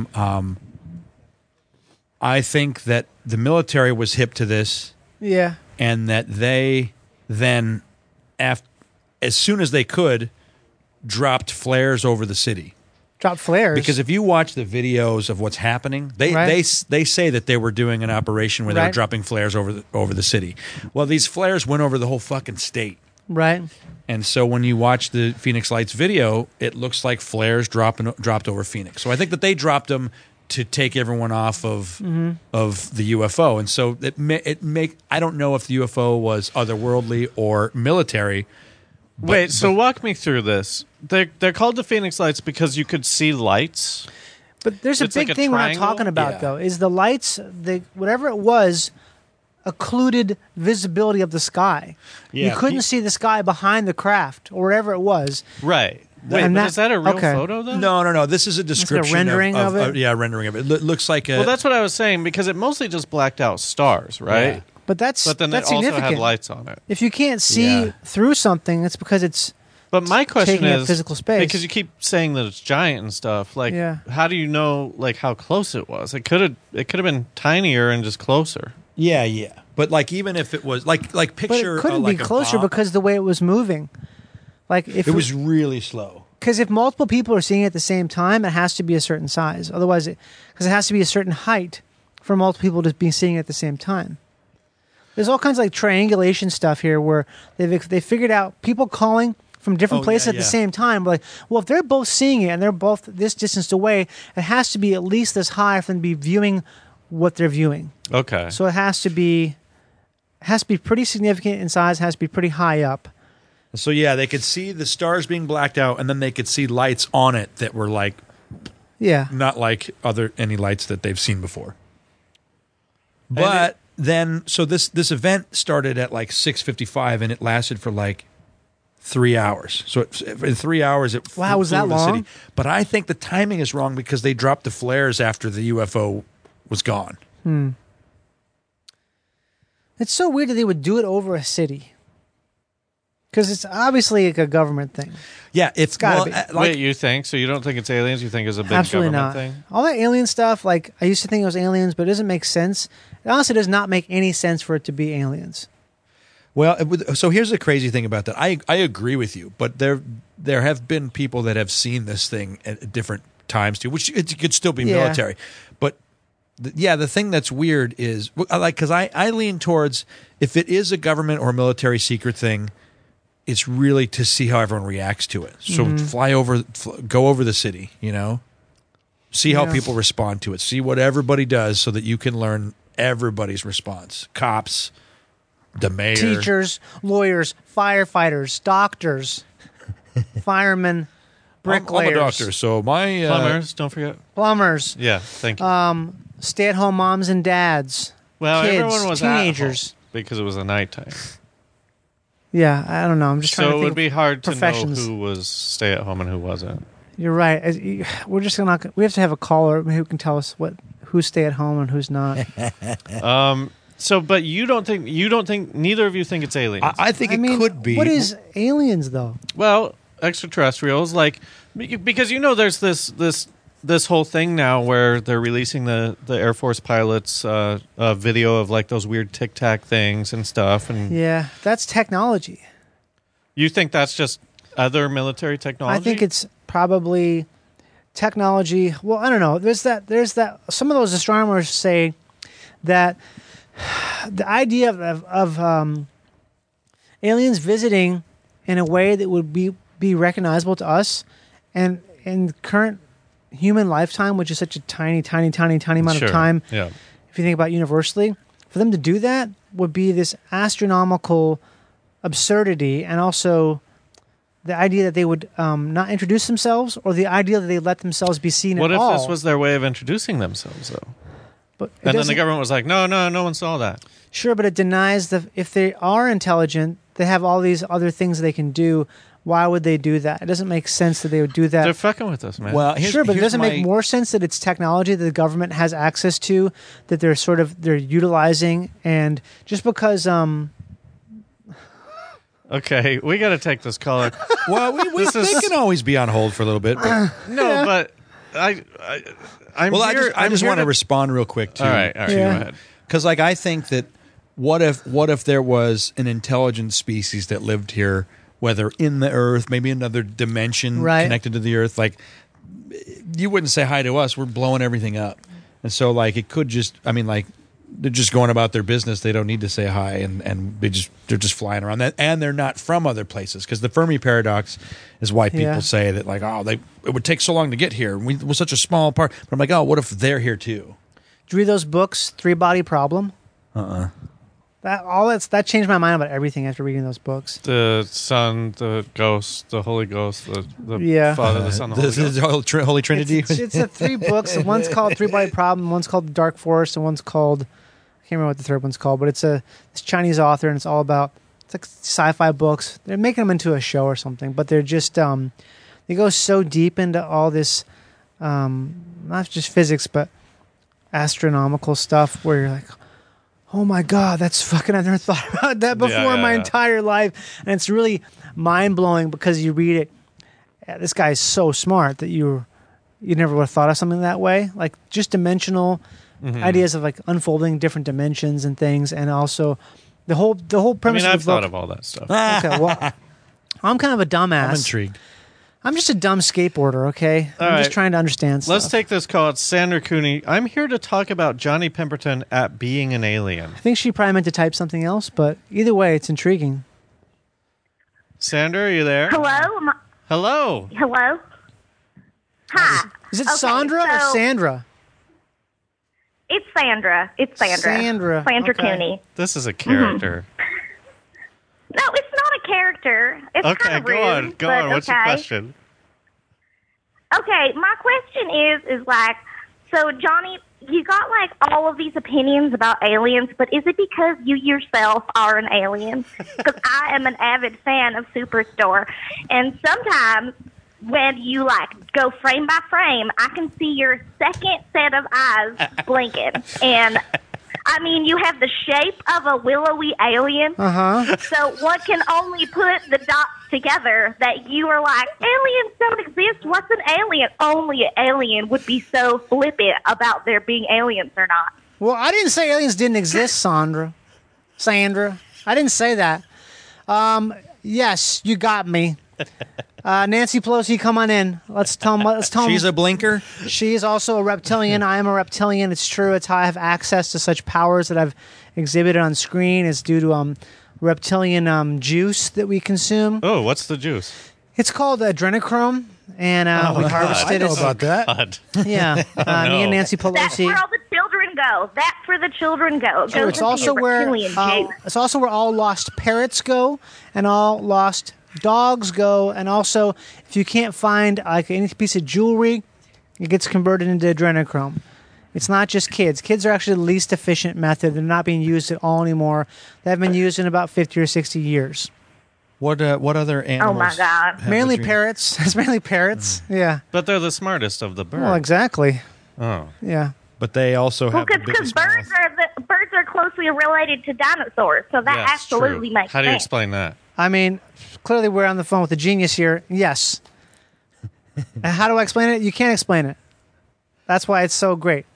[SPEAKER 3] I think that the military was hip to this,
[SPEAKER 4] Yeah.
[SPEAKER 3] and that they then, as soon as they could, dropped flares over the city.
[SPEAKER 4] Drop flares.
[SPEAKER 3] Because if you watch the videos of what's happening, they say that they were doing an operation where they were
[SPEAKER 4] Right.
[SPEAKER 3] dropping flares over the city. Well, these flares went over the whole fucking state.
[SPEAKER 4] right.
[SPEAKER 3] And so when you watch the Phoenix Lights video, it looks like flares dropped over Phoenix. So I think that they dropped them to take everyone off of the UFO. And so I don't know if the UFO was otherworldly or military.
[SPEAKER 2] Wait, so walk me through this. They're called the Phoenix Lights because you could see lights.
[SPEAKER 4] But there's a
[SPEAKER 2] It's
[SPEAKER 4] big
[SPEAKER 2] like a
[SPEAKER 4] thing we're not
[SPEAKER 2] triangle?
[SPEAKER 4] talking about
[SPEAKER 3] Yeah.
[SPEAKER 4] though. Is the lights, whatever it was, occluded visibility of the sky.
[SPEAKER 3] Yeah.
[SPEAKER 4] You couldn't see the sky behind the craft or whatever it was.
[SPEAKER 2] Right. Wait,
[SPEAKER 4] And
[SPEAKER 2] but
[SPEAKER 4] that-
[SPEAKER 2] is that a real
[SPEAKER 4] okay.
[SPEAKER 2] photo then?
[SPEAKER 3] No. This is a description
[SPEAKER 4] rendering of it?
[SPEAKER 3] Yeah, rendering of it. It looks like a.
[SPEAKER 2] Well, that's what I was saying because it mostly just blacked out stars, right?
[SPEAKER 3] Yeah.
[SPEAKER 4] But that's
[SPEAKER 2] But then
[SPEAKER 4] that's
[SPEAKER 2] it also
[SPEAKER 4] significant.
[SPEAKER 2] had lights on it.
[SPEAKER 4] If you can't see
[SPEAKER 3] Yeah.
[SPEAKER 4] through something, it's because it's
[SPEAKER 2] But my question
[SPEAKER 4] taking up
[SPEAKER 2] is
[SPEAKER 4] physical space.
[SPEAKER 2] because you keep saying that it's giant and stuff. Like,
[SPEAKER 4] Yeah.
[SPEAKER 2] how do you know like how close it was? It could have been tinier and just closer.
[SPEAKER 3] Yeah. But like, even if it was like
[SPEAKER 4] but
[SPEAKER 3] picture,
[SPEAKER 4] it couldn't
[SPEAKER 3] like
[SPEAKER 4] be
[SPEAKER 3] a
[SPEAKER 4] closer
[SPEAKER 3] bomb.
[SPEAKER 4] because the way it was moving. Like if
[SPEAKER 3] it was really slow.
[SPEAKER 4] because if multiple people are seeing it at the same time, it has to be a certain size. Otherwise, because it has to be a certain height for multiple people to be seeing it at the same time. There's all kinds of like triangulation stuff here where they figured out people calling from different
[SPEAKER 3] Oh,
[SPEAKER 4] places
[SPEAKER 3] yeah,
[SPEAKER 4] at the
[SPEAKER 3] yeah.
[SPEAKER 4] same time. Like, well, if they're both seeing it and they're both this distance away, it has to be at least this high for them to be viewing what they're viewing.
[SPEAKER 2] Okay.
[SPEAKER 4] So it has to be pretty significant in size. Has to be pretty high up.
[SPEAKER 3] So yeah, they could see the stars being blacked out, and then they could see lights on it that were like
[SPEAKER 4] Yeah.
[SPEAKER 3] not like any lights that they've seen before. But then, so this event started at like 6:55, and it lasted for like 3 hours. So in 3 hours, it
[SPEAKER 4] Wow, was
[SPEAKER 3] flew
[SPEAKER 4] that
[SPEAKER 3] over the
[SPEAKER 4] long?
[SPEAKER 3] city. But I think the timing is wrong because they dropped the flares after the UFO was gone.
[SPEAKER 4] It's so weird that they would do it over a city. Because it's obviously like a government thing.
[SPEAKER 3] Yeah, it's
[SPEAKER 4] gotta be.
[SPEAKER 2] Wait, you think? So you don't think it's aliens? You think it's a big
[SPEAKER 4] Absolutely
[SPEAKER 2] government
[SPEAKER 4] not.
[SPEAKER 2] thing?
[SPEAKER 4] All that alien stuff, like I used to think it was aliens, but it doesn't make sense. It honestly does not make any sense for it to be aliens.
[SPEAKER 3] Well, so here's the crazy thing about that. I agree with you, but there have been people that have seen this thing at different times too, which it could still be
[SPEAKER 4] Yeah.
[SPEAKER 3] military. But the thing that's weird is like because I lean towards if it is a government or military secret thing, it's really to see how everyone reacts to it. So go over the city, see how
[SPEAKER 4] Yeah.
[SPEAKER 3] people respond to it, see what everybody does, so that you can learn everybody's response. Cops, the mayor,
[SPEAKER 4] Teachers, lawyers, firefighters, doctors, firemen, bricklayers,
[SPEAKER 3] I'm a doctor, so my
[SPEAKER 2] Plumbers, don't forget.
[SPEAKER 4] plumbers,
[SPEAKER 2] Yeah, thank you.
[SPEAKER 4] stay-at-home moms and dads,
[SPEAKER 2] well,
[SPEAKER 4] kids,
[SPEAKER 2] everyone was
[SPEAKER 4] teenagers.
[SPEAKER 2] at home because it was a nighttime.
[SPEAKER 4] Yeah, I don't know. I'm just trying
[SPEAKER 2] So
[SPEAKER 4] to
[SPEAKER 2] it
[SPEAKER 4] think.
[SPEAKER 2] would be hard to know
[SPEAKER 4] professions.
[SPEAKER 2] who was stay at home and who wasn't.
[SPEAKER 4] You're right. We're just gonna. We have to have a caller who can tell us who's stay at home and who's not.
[SPEAKER 2] So, but you don't think neither of you think it's aliens?
[SPEAKER 3] I think
[SPEAKER 4] I
[SPEAKER 3] it
[SPEAKER 4] mean,
[SPEAKER 3] could be.
[SPEAKER 4] What is aliens though?
[SPEAKER 2] Well, extraterrestrials, like because there's this whole thing now where they're releasing the Air Force pilots video of like those weird Tic Tac things and stuff, and
[SPEAKER 4] Yeah, that's technology.
[SPEAKER 2] you think that's just other military technology?
[SPEAKER 4] I think it's probably technology. Well, I don't know. There's that. Some of those astronomers say that the idea of aliens visiting in a way that would be recognizable to us, and in current human lifetime, which is such a tiny amount of time.
[SPEAKER 2] Yeah.
[SPEAKER 4] If you think about universally, for them to do that would be this astronomical absurdity, and also the idea that they would not introduce themselves, or the idea that they let themselves be seen
[SPEAKER 2] What
[SPEAKER 4] at
[SPEAKER 2] if
[SPEAKER 4] all.
[SPEAKER 2] this was their way of introducing themselves, though?
[SPEAKER 4] But it
[SPEAKER 2] And then the
[SPEAKER 4] doesn't-
[SPEAKER 2] government was like, no one saw that.
[SPEAKER 4] Sure, but it denies if they are intelligent, they have all these other things they can do. Why would they do that? It doesn't make sense that they would do that.
[SPEAKER 2] They're fucking with us, man.
[SPEAKER 3] Well,
[SPEAKER 4] Sure, but it doesn't make more sense that it's technology that the government has access to, that they're utilizing, and just because
[SPEAKER 2] okay, we got to take this caller.
[SPEAKER 3] Well, they can always be on hold for a little bit. But,
[SPEAKER 2] No, but I'm
[SPEAKER 3] well,
[SPEAKER 2] here.
[SPEAKER 3] I just
[SPEAKER 2] I'm
[SPEAKER 3] want
[SPEAKER 2] here
[SPEAKER 3] to respond real quick too.
[SPEAKER 2] All right,
[SPEAKER 4] Yeah.
[SPEAKER 2] go ahead.
[SPEAKER 3] Because I think that what if there was an intelligent species that lived here, whether in the Earth, maybe another dimension
[SPEAKER 4] Right.
[SPEAKER 3] connected to the Earth, like you wouldn't say hi to us. We're blowing everything up, and so like it could just. I mean, like they're just going about their business. They don't need to say hi, and they're just flying around. That, and they're not from other places, because the Fermi paradox is why people
[SPEAKER 4] Yeah.
[SPEAKER 3] say that, like, it would take so long to get here. We're such a small part. But I'm like, oh, what if they're here too?
[SPEAKER 4] did you read those books, Three Body Problem? That changed my mind about everything after reading those books.
[SPEAKER 2] The Son, the Ghost, the Holy Ghost, the
[SPEAKER 4] Yeah.
[SPEAKER 2] Father, the Son, the Holy Ghost.
[SPEAKER 3] The Holy Trinity.
[SPEAKER 4] It's the three books. One's called Three Body Problem, one's called The Dark Forest, and one's called, I can't remember what the third one's called, but it's this Chinese author, and it's all about, it's like sci-fi books. They're making them into a show or something, but they're just they go so deep into all this, not just physics, but astronomical stuff, where you're like, oh my God, that's fucking, I've never thought about that before in my entire life. And it's really mind-blowing because you read it. This guy is so smart that you never would have thought of something that way. Like just dimensional ideas of like unfolding different dimensions and things. And also the whole
[SPEAKER 2] I
[SPEAKER 4] premise
[SPEAKER 2] mean,
[SPEAKER 4] of
[SPEAKER 2] I've
[SPEAKER 4] the
[SPEAKER 2] thought
[SPEAKER 4] book.
[SPEAKER 2] of all that stuff.
[SPEAKER 4] Okay, well, I'm kind of a dumbass.
[SPEAKER 3] I'm intrigued.
[SPEAKER 4] I'm just a dumb skateboarder, okay?
[SPEAKER 2] All
[SPEAKER 4] I'm just
[SPEAKER 2] right.
[SPEAKER 4] trying to understand stuff.
[SPEAKER 2] Let's take this call. It's Sandra Cooney. I'm here to talk about Johnny Pemberton at Being an Alien.
[SPEAKER 4] I think she probably meant to type something else, but either way, it's intriguing.
[SPEAKER 2] Sandra, are you there?
[SPEAKER 6] Hello?
[SPEAKER 2] Hello.
[SPEAKER 6] Hello? Hi.
[SPEAKER 4] Is it
[SPEAKER 6] Okay,
[SPEAKER 4] Sandra or
[SPEAKER 6] so-
[SPEAKER 4] Sandra?
[SPEAKER 6] It's Sandra. It's Sandra.
[SPEAKER 4] Sandra,
[SPEAKER 6] Sandra
[SPEAKER 4] okay.
[SPEAKER 6] Cooney.
[SPEAKER 2] This is a character.
[SPEAKER 6] No, it's not a character. It's
[SPEAKER 2] Okay,
[SPEAKER 6] kind of
[SPEAKER 2] go
[SPEAKER 6] rude,
[SPEAKER 2] on. Go
[SPEAKER 6] but
[SPEAKER 2] on. What's your
[SPEAKER 6] okay.
[SPEAKER 2] question?
[SPEAKER 6] Okay, my question is like, so Johnny, you got like all of these opinions about aliens, but is it because you yourself are an alien? Because I am an avid fan of Superstore, and sometimes when you like go frame by frame, I can see your second set of eyes blinking, and I mean, you have the shape of a willowy alien. So one can only put the dots together that you are like, aliens don't exist. What's an alien? Only an alien would be so flippant about there being aliens or not.
[SPEAKER 4] Well, I didn't say aliens didn't exist, Sandra. I didn't say that. Yes, you got me. Nancy Pelosi, come on in. Let's tell them.
[SPEAKER 3] She's a blinker.
[SPEAKER 4] She is also a reptilian. I am a reptilian. It's true. It's how I have access to such powers that I've exhibited on screen. It's due to reptilian juice that we consume.
[SPEAKER 2] Oh, what's the juice?
[SPEAKER 4] It's called adrenochrome, and we harvested
[SPEAKER 3] I know
[SPEAKER 4] it.
[SPEAKER 3] about that.
[SPEAKER 2] God.
[SPEAKER 4] Yeah, me and Nancy
[SPEAKER 6] That's
[SPEAKER 4] Pelosi.
[SPEAKER 6] where all the children go. That's where the children go. It
[SPEAKER 4] Sure,
[SPEAKER 6] goes
[SPEAKER 4] it's
[SPEAKER 6] into
[SPEAKER 4] also
[SPEAKER 6] your
[SPEAKER 4] where
[SPEAKER 6] reptilian juice.
[SPEAKER 4] it's also where all lost parrots go, and all lost dogs go, and also if you can't find like any piece of jewelry, it gets converted into adrenochrome. It's not just kids. Kids are actually the least efficient method. They're not being used at all anymore. They have been used in about 50 or 60 years.
[SPEAKER 3] What other animals?
[SPEAKER 6] Oh my God.
[SPEAKER 3] have
[SPEAKER 4] Mainly
[SPEAKER 3] adrenal-
[SPEAKER 4] parrots. It's mainly parrots. Yeah.
[SPEAKER 2] But they're the smartest of the birds.
[SPEAKER 4] Well, exactly.
[SPEAKER 2] Oh.
[SPEAKER 4] Yeah.
[SPEAKER 3] But they also
[SPEAKER 6] Well,
[SPEAKER 3] have the
[SPEAKER 6] because
[SPEAKER 3] biggest
[SPEAKER 6] birds are closely related to dinosaurs, so that
[SPEAKER 2] Yes,
[SPEAKER 6] absolutely
[SPEAKER 2] true.
[SPEAKER 6] makes
[SPEAKER 2] How do you
[SPEAKER 6] sense.
[SPEAKER 2] explain that?
[SPEAKER 4] I mean, clearly we're on the phone with a genius here. Yes. And how do I explain it? You can't explain it. That's why it's so great.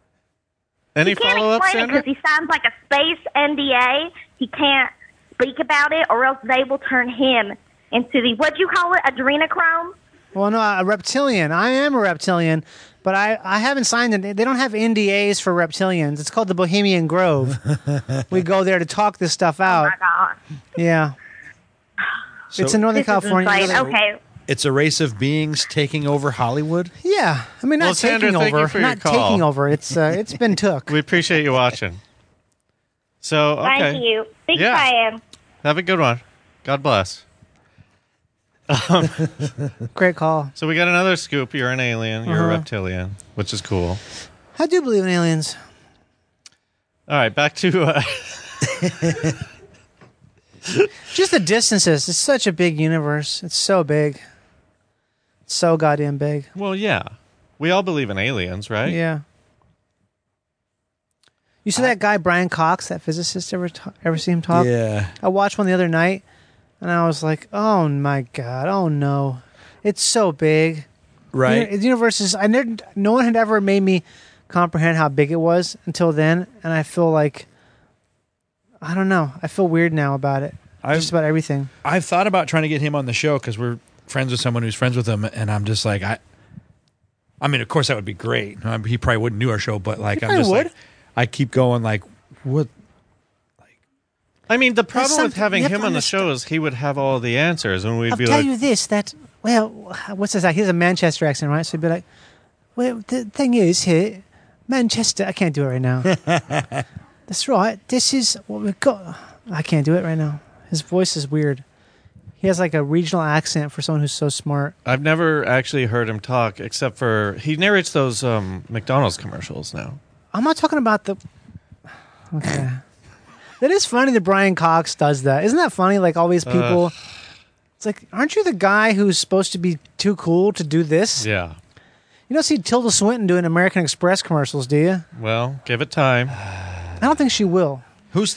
[SPEAKER 2] Any
[SPEAKER 6] He can't
[SPEAKER 2] follow-up,
[SPEAKER 6] explain it
[SPEAKER 2] Sandra?
[SPEAKER 6] because he signs like a space NDA. He can't speak about it, or else they will turn him into the, what'd you call it, adrenochrome?
[SPEAKER 4] Well, no, a reptilian. I am a reptilian, but I haven't signed it. They don't have NDAs for reptilians. It's called the Bohemian Grove. We go there to talk this stuff
[SPEAKER 6] Oh
[SPEAKER 4] out.
[SPEAKER 6] my God.
[SPEAKER 4] Yeah.
[SPEAKER 3] So
[SPEAKER 4] it's in Northern
[SPEAKER 6] This is
[SPEAKER 4] California.
[SPEAKER 6] insane. Okay.
[SPEAKER 3] it's a race of beings taking over Hollywood.
[SPEAKER 4] Yeah, I mean, not
[SPEAKER 2] Well, Sandra,
[SPEAKER 4] taking
[SPEAKER 2] thank you
[SPEAKER 4] over,
[SPEAKER 2] for your
[SPEAKER 4] not
[SPEAKER 2] call.
[SPEAKER 4] taking over. It's been took.
[SPEAKER 2] We appreciate you watching. So, okay.
[SPEAKER 6] Thank you. Big
[SPEAKER 2] Yeah.
[SPEAKER 6] fan.
[SPEAKER 2] Have a good one. God bless.
[SPEAKER 4] Great call.
[SPEAKER 2] So we got another scoop. You're an alien. You're a reptilian, which is cool.
[SPEAKER 4] I do believe in aliens.
[SPEAKER 2] All right, back to
[SPEAKER 4] Just the distances. It's such a big universe. It's so big. It's so goddamn big.
[SPEAKER 2] well, yeah. We all believe in aliens, right?
[SPEAKER 4] Yeah. You see that guy Brian Cox, that physicist? Ever see him talk?
[SPEAKER 3] Yeah.
[SPEAKER 4] I watched one the other night, and I was like, "Oh my god! Oh no! It's so big."
[SPEAKER 3] Right.
[SPEAKER 4] The universe is. No one had ever made me comprehend how big it was until then, and I feel like I don't know. I feel weird now about it. Just about everything.
[SPEAKER 3] I've thought about trying to get him on the show because we're friends with someone who's friends with him, and I'm just like, I mean, of course that would be great. He probably wouldn't do our show, but like, I'm
[SPEAKER 4] probably
[SPEAKER 3] just
[SPEAKER 4] would.
[SPEAKER 3] like, I keep going like, what?
[SPEAKER 2] I mean, the problem with
[SPEAKER 4] something-
[SPEAKER 2] having
[SPEAKER 4] you have
[SPEAKER 2] him
[SPEAKER 4] to
[SPEAKER 2] on the show is he would have all the answers, and we'd
[SPEAKER 4] I'll
[SPEAKER 2] be
[SPEAKER 4] tell
[SPEAKER 2] like,
[SPEAKER 4] you this, that, well, what's this? He has a Manchester accent, right? So he'd be like, well, the thing is here, Manchester, I can't do it right now. That's right. This is what we've got. I can't do it right now. His voice is weird. He has like a regional accent for someone who's so smart.
[SPEAKER 2] I've never actually heard him talk, except for he narrates those McDonald's commercials now.
[SPEAKER 4] I'm not talking about the... Okay. That is funny that Brian Cox does that. Isn't that funny? Like all these people... It's like, aren't you the guy who's supposed to be too cool to do this?
[SPEAKER 2] Yeah.
[SPEAKER 4] You don't see Tilda Swinton doing American Express commercials, do you?
[SPEAKER 2] Well, give it time.
[SPEAKER 4] I don't think she will.
[SPEAKER 3] Who's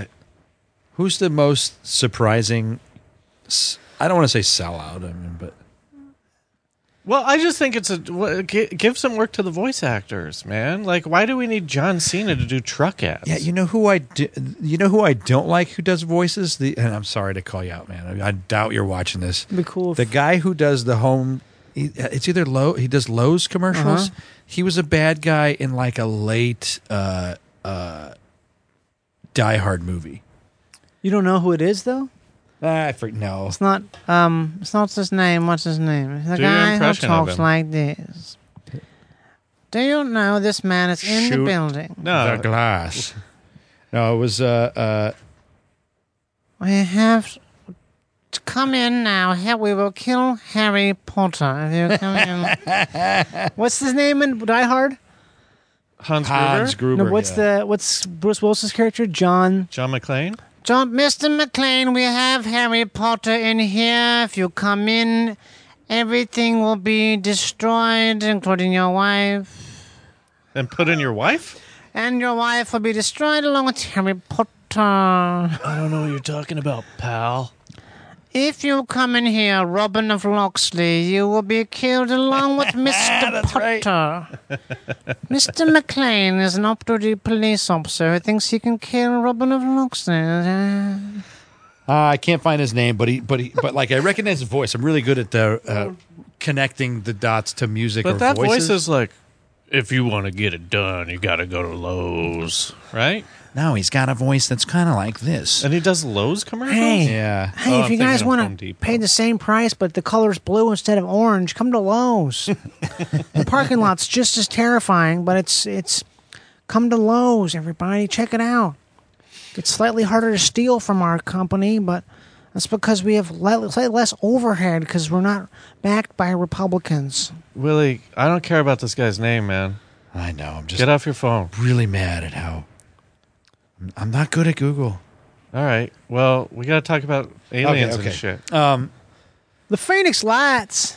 [SPEAKER 3] the most surprising? I don't want to say sellout. I mean, but
[SPEAKER 2] Well, I just think it's give some work to the voice actors, man. Like, why do we need John Cena to do truck ads?
[SPEAKER 3] yeah, you know who I don't like who does voices. And I'm sorry to call you out, man. I doubt you're watching this.
[SPEAKER 4] It'd be cool.
[SPEAKER 3] The guy who does the home, it's either Lowe. He does Lowe's commercials. He was a bad guy in like a late Die Hard movie.
[SPEAKER 4] You don't know who it is, though?
[SPEAKER 3] I forget. No,
[SPEAKER 4] It's not what's his name? What's his name? The
[SPEAKER 2] Do your
[SPEAKER 4] guy who
[SPEAKER 2] impression of
[SPEAKER 4] talks
[SPEAKER 2] him.
[SPEAKER 4] like this. Do you know this man is in the
[SPEAKER 3] Shoot.
[SPEAKER 4] building?
[SPEAKER 2] No,
[SPEAKER 3] the glass. No, it was
[SPEAKER 4] We have to come in now. Here we will kill Harry Potter. If you come in. What's his name in Die Hard?
[SPEAKER 2] Hans
[SPEAKER 3] Hans
[SPEAKER 2] Gruber,
[SPEAKER 3] Gruber.
[SPEAKER 4] What's Bruce Willis's character? John
[SPEAKER 2] McClane.
[SPEAKER 4] Mr. McClane, we have Harry Potter in here. If you come in, everything will be destroyed, including your wife.
[SPEAKER 2] And put in your wife?
[SPEAKER 4] And your wife will be destroyed along with Harry Potter.
[SPEAKER 2] I don't know what you're talking about, pal.
[SPEAKER 4] If you come in here, Robin of Locksley, you will be killed along with Mr. Potter. Mr. McClane is an off-duty police officer who thinks he can kill Robin of Locksley.
[SPEAKER 3] I can't find his name, but like I recognize his voice. I'm really good at the connecting the dots to music or
[SPEAKER 2] But that
[SPEAKER 3] voices.
[SPEAKER 2] voice is like, if you want to get it done, you got to go to Lowe's, right?
[SPEAKER 3] No, he's got a voice that's kind of like this.
[SPEAKER 2] And he does Lowe's commercials?
[SPEAKER 4] Hey,
[SPEAKER 3] Yeah.
[SPEAKER 4] hey,
[SPEAKER 2] Oh,
[SPEAKER 4] if
[SPEAKER 2] I'm
[SPEAKER 4] you guys
[SPEAKER 2] thinking of Home
[SPEAKER 4] want to
[SPEAKER 2] Depot.
[SPEAKER 4] pay the same price, but the color's blue instead of orange, come to Lowe's. The parking lot's just as terrifying, but it's come to Lowe's, everybody. Check it out. It's slightly harder to steal from our company, but that's because we have slightly less overhead because we're not backed by Republicans.
[SPEAKER 2] Willie, I don't care about this guy's name, man.
[SPEAKER 3] I know. I'm just
[SPEAKER 2] Get off your phone.
[SPEAKER 3] really mad at how I'm not good at Google.
[SPEAKER 2] All right. Well, we got to talk about aliens
[SPEAKER 3] Okay.
[SPEAKER 2] and shit.
[SPEAKER 4] The Phoenix Lights.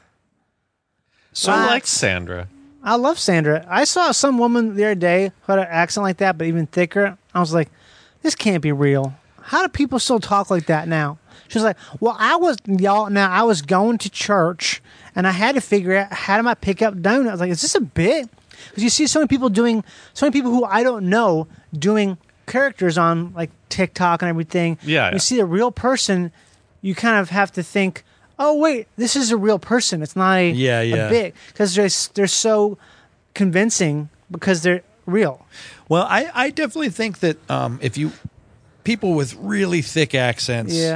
[SPEAKER 2] So
[SPEAKER 4] Lights.
[SPEAKER 2] like Sandra.
[SPEAKER 4] I love Sandra. I saw some woman the other day who had an accent like that, but even thicker. I was like, this can't be real. How do people still talk like that now? She was like, well, I was going to church, and I had to figure out how do I pick up donuts. I was like, is this a bit? Because you see so many people who I don't know doing characters on like TikTok and everything.
[SPEAKER 2] Yeah.
[SPEAKER 4] You see a real person, you kind of have to think, oh, wait, this is a real person. It's not a bit. Because they're so convincing because they're real.
[SPEAKER 3] Well, I definitely think that if you people with really thick accents,
[SPEAKER 4] Yeah.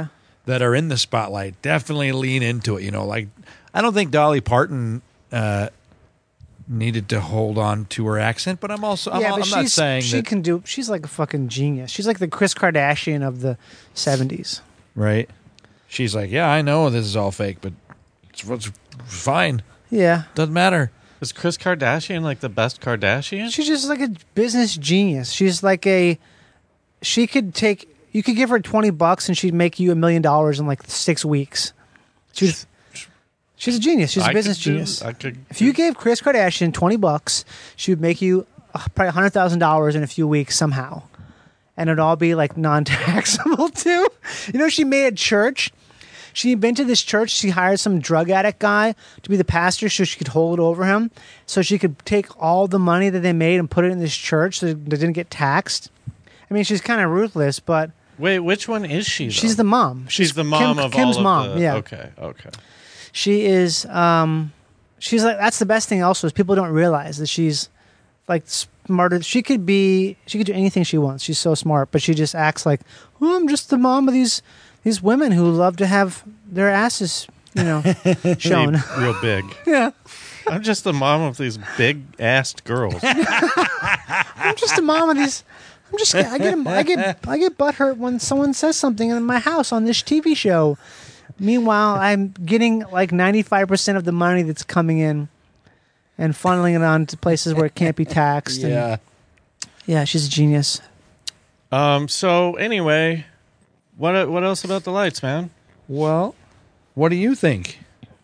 [SPEAKER 3] that are in the spotlight definitely lean into it. You know, like I don't think Dolly Parton needed to hold on to her accent, but I'm not saying
[SPEAKER 4] she
[SPEAKER 3] that,
[SPEAKER 4] can do. She's like a fucking genius. She's like the Kris Kardashian of the 70s.
[SPEAKER 3] right? She's like, yeah, I know this is all fake, but it's fine.
[SPEAKER 4] Yeah.
[SPEAKER 3] Doesn't matter.
[SPEAKER 2] Is Kris Kardashian like the best Kardashian?
[SPEAKER 4] She's just like a business genius. She's like she could take, you could give her $20 and she'd make you $1 million in like 6 weeks. She's a genius. She's a business genius. If you gave Kris Kardashian $20, she would make you probably $100,000 in a few weeks somehow. And it'd all be like non-taxable too. You know, she made a church. She invented this church. She hired some drug addict guy to be the pastor so she could hold it over him. So she could take all the money that they made and put it in this church so they didn't get taxed. I mean, she's kind of ruthless, but...
[SPEAKER 2] Wait, which one is she, though?
[SPEAKER 4] She's the mom.
[SPEAKER 2] She's the mom of
[SPEAKER 4] Kim's
[SPEAKER 2] all of
[SPEAKER 4] mom,
[SPEAKER 2] the...
[SPEAKER 4] yeah.
[SPEAKER 2] Okay.
[SPEAKER 4] She is... she's like... That's the best thing also is people don't realize that she's like smarter. She could do anything she wants. She's so smart, but she just acts like, oh, I'm just the mom of these women who love to have their asses, shown.
[SPEAKER 2] Real big.
[SPEAKER 4] Yeah.
[SPEAKER 2] I'm just the mom of these big-assed girls.
[SPEAKER 4] I'm just the mom of these... I get butthurt when someone says something in my house on this TV show. Meanwhile, I'm getting like 95% of the money that's coming in and funneling it on to places where it can't be taxed.
[SPEAKER 3] Yeah.
[SPEAKER 4] Yeah, she's a genius.
[SPEAKER 2] So anyway, what else about the lights, man?
[SPEAKER 3] Well, what do you think?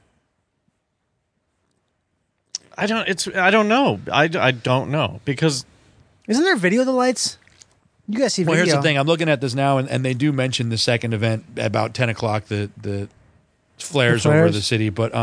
[SPEAKER 2] I don't know. I don't know because
[SPEAKER 4] isn't there video of the lights? You guys see video.
[SPEAKER 3] Well, here's the thing. I'm looking at this now, and they do mention the second event about 10 o'clock, the flares over the city. But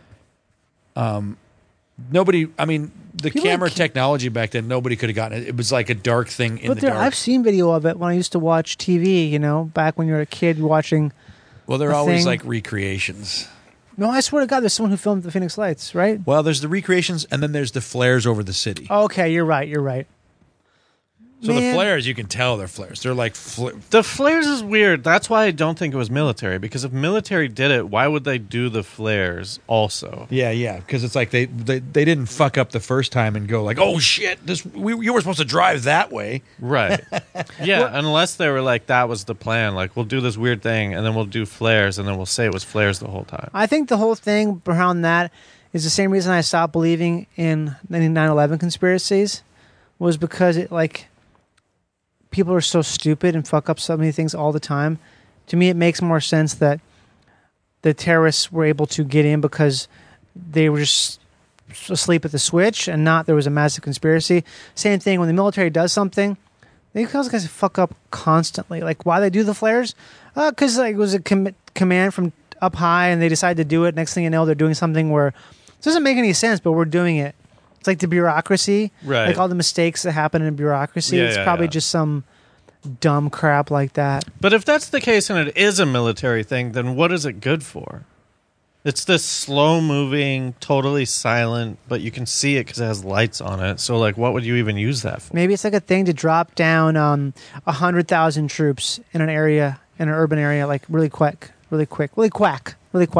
[SPEAKER 3] nobody, I mean, the camera technology back then, nobody could have gotten it. It was like a dark thing in the dark.
[SPEAKER 4] I've seen video of it when I used to watch TV, back when you were a kid watching.
[SPEAKER 3] Well, they're always like recreations.
[SPEAKER 4] No, I swear to God, there's someone who filmed the Phoenix Lights, right?
[SPEAKER 3] Well, there's the recreations, and then there's the flares over the city.
[SPEAKER 4] Okay, you're right.
[SPEAKER 3] So the flares, you can tell they're flares. They're like...
[SPEAKER 2] The flares is weird. That's why I don't think it was military, because if military did it, why would they do the flares also?
[SPEAKER 3] Yeah, because it's like they didn't fuck up the first time and go like, oh shit, you were supposed to drive that way.
[SPEAKER 2] Right. Yeah, unless they were like, that was the plan. Like, we'll do this weird thing, and then we'll do flares, and then we'll say it was flares the whole time.
[SPEAKER 4] I think the whole thing around that is the same reason I stopped believing in any 9/11 conspiracies was because it like... people are so stupid and fuck up so many things all the time. To me, it makes more sense that the terrorists were able to get in because they were just asleep at the switch and not there was a massive conspiracy. Same thing when the military does something, they cause guys fuck up constantly. Like why they do the flares? Because like, it was a command from up high and they decided to do it. Next thing you know, they're doing something where it doesn't make any sense, but we're doing it. It's like the bureaucracy,
[SPEAKER 2] right?
[SPEAKER 4] Like all the mistakes that happen in bureaucracy. It's probably just some dumb crap like that.
[SPEAKER 2] But if that's the case and it is a military thing, then what is it good for? It's this slow-moving, totally silent, but you can see it because it has lights on it. So, like, what would you even use that for?
[SPEAKER 4] Maybe it's like a thing to drop down 100,000 troops in an area, in an urban area, like really quack, really quack,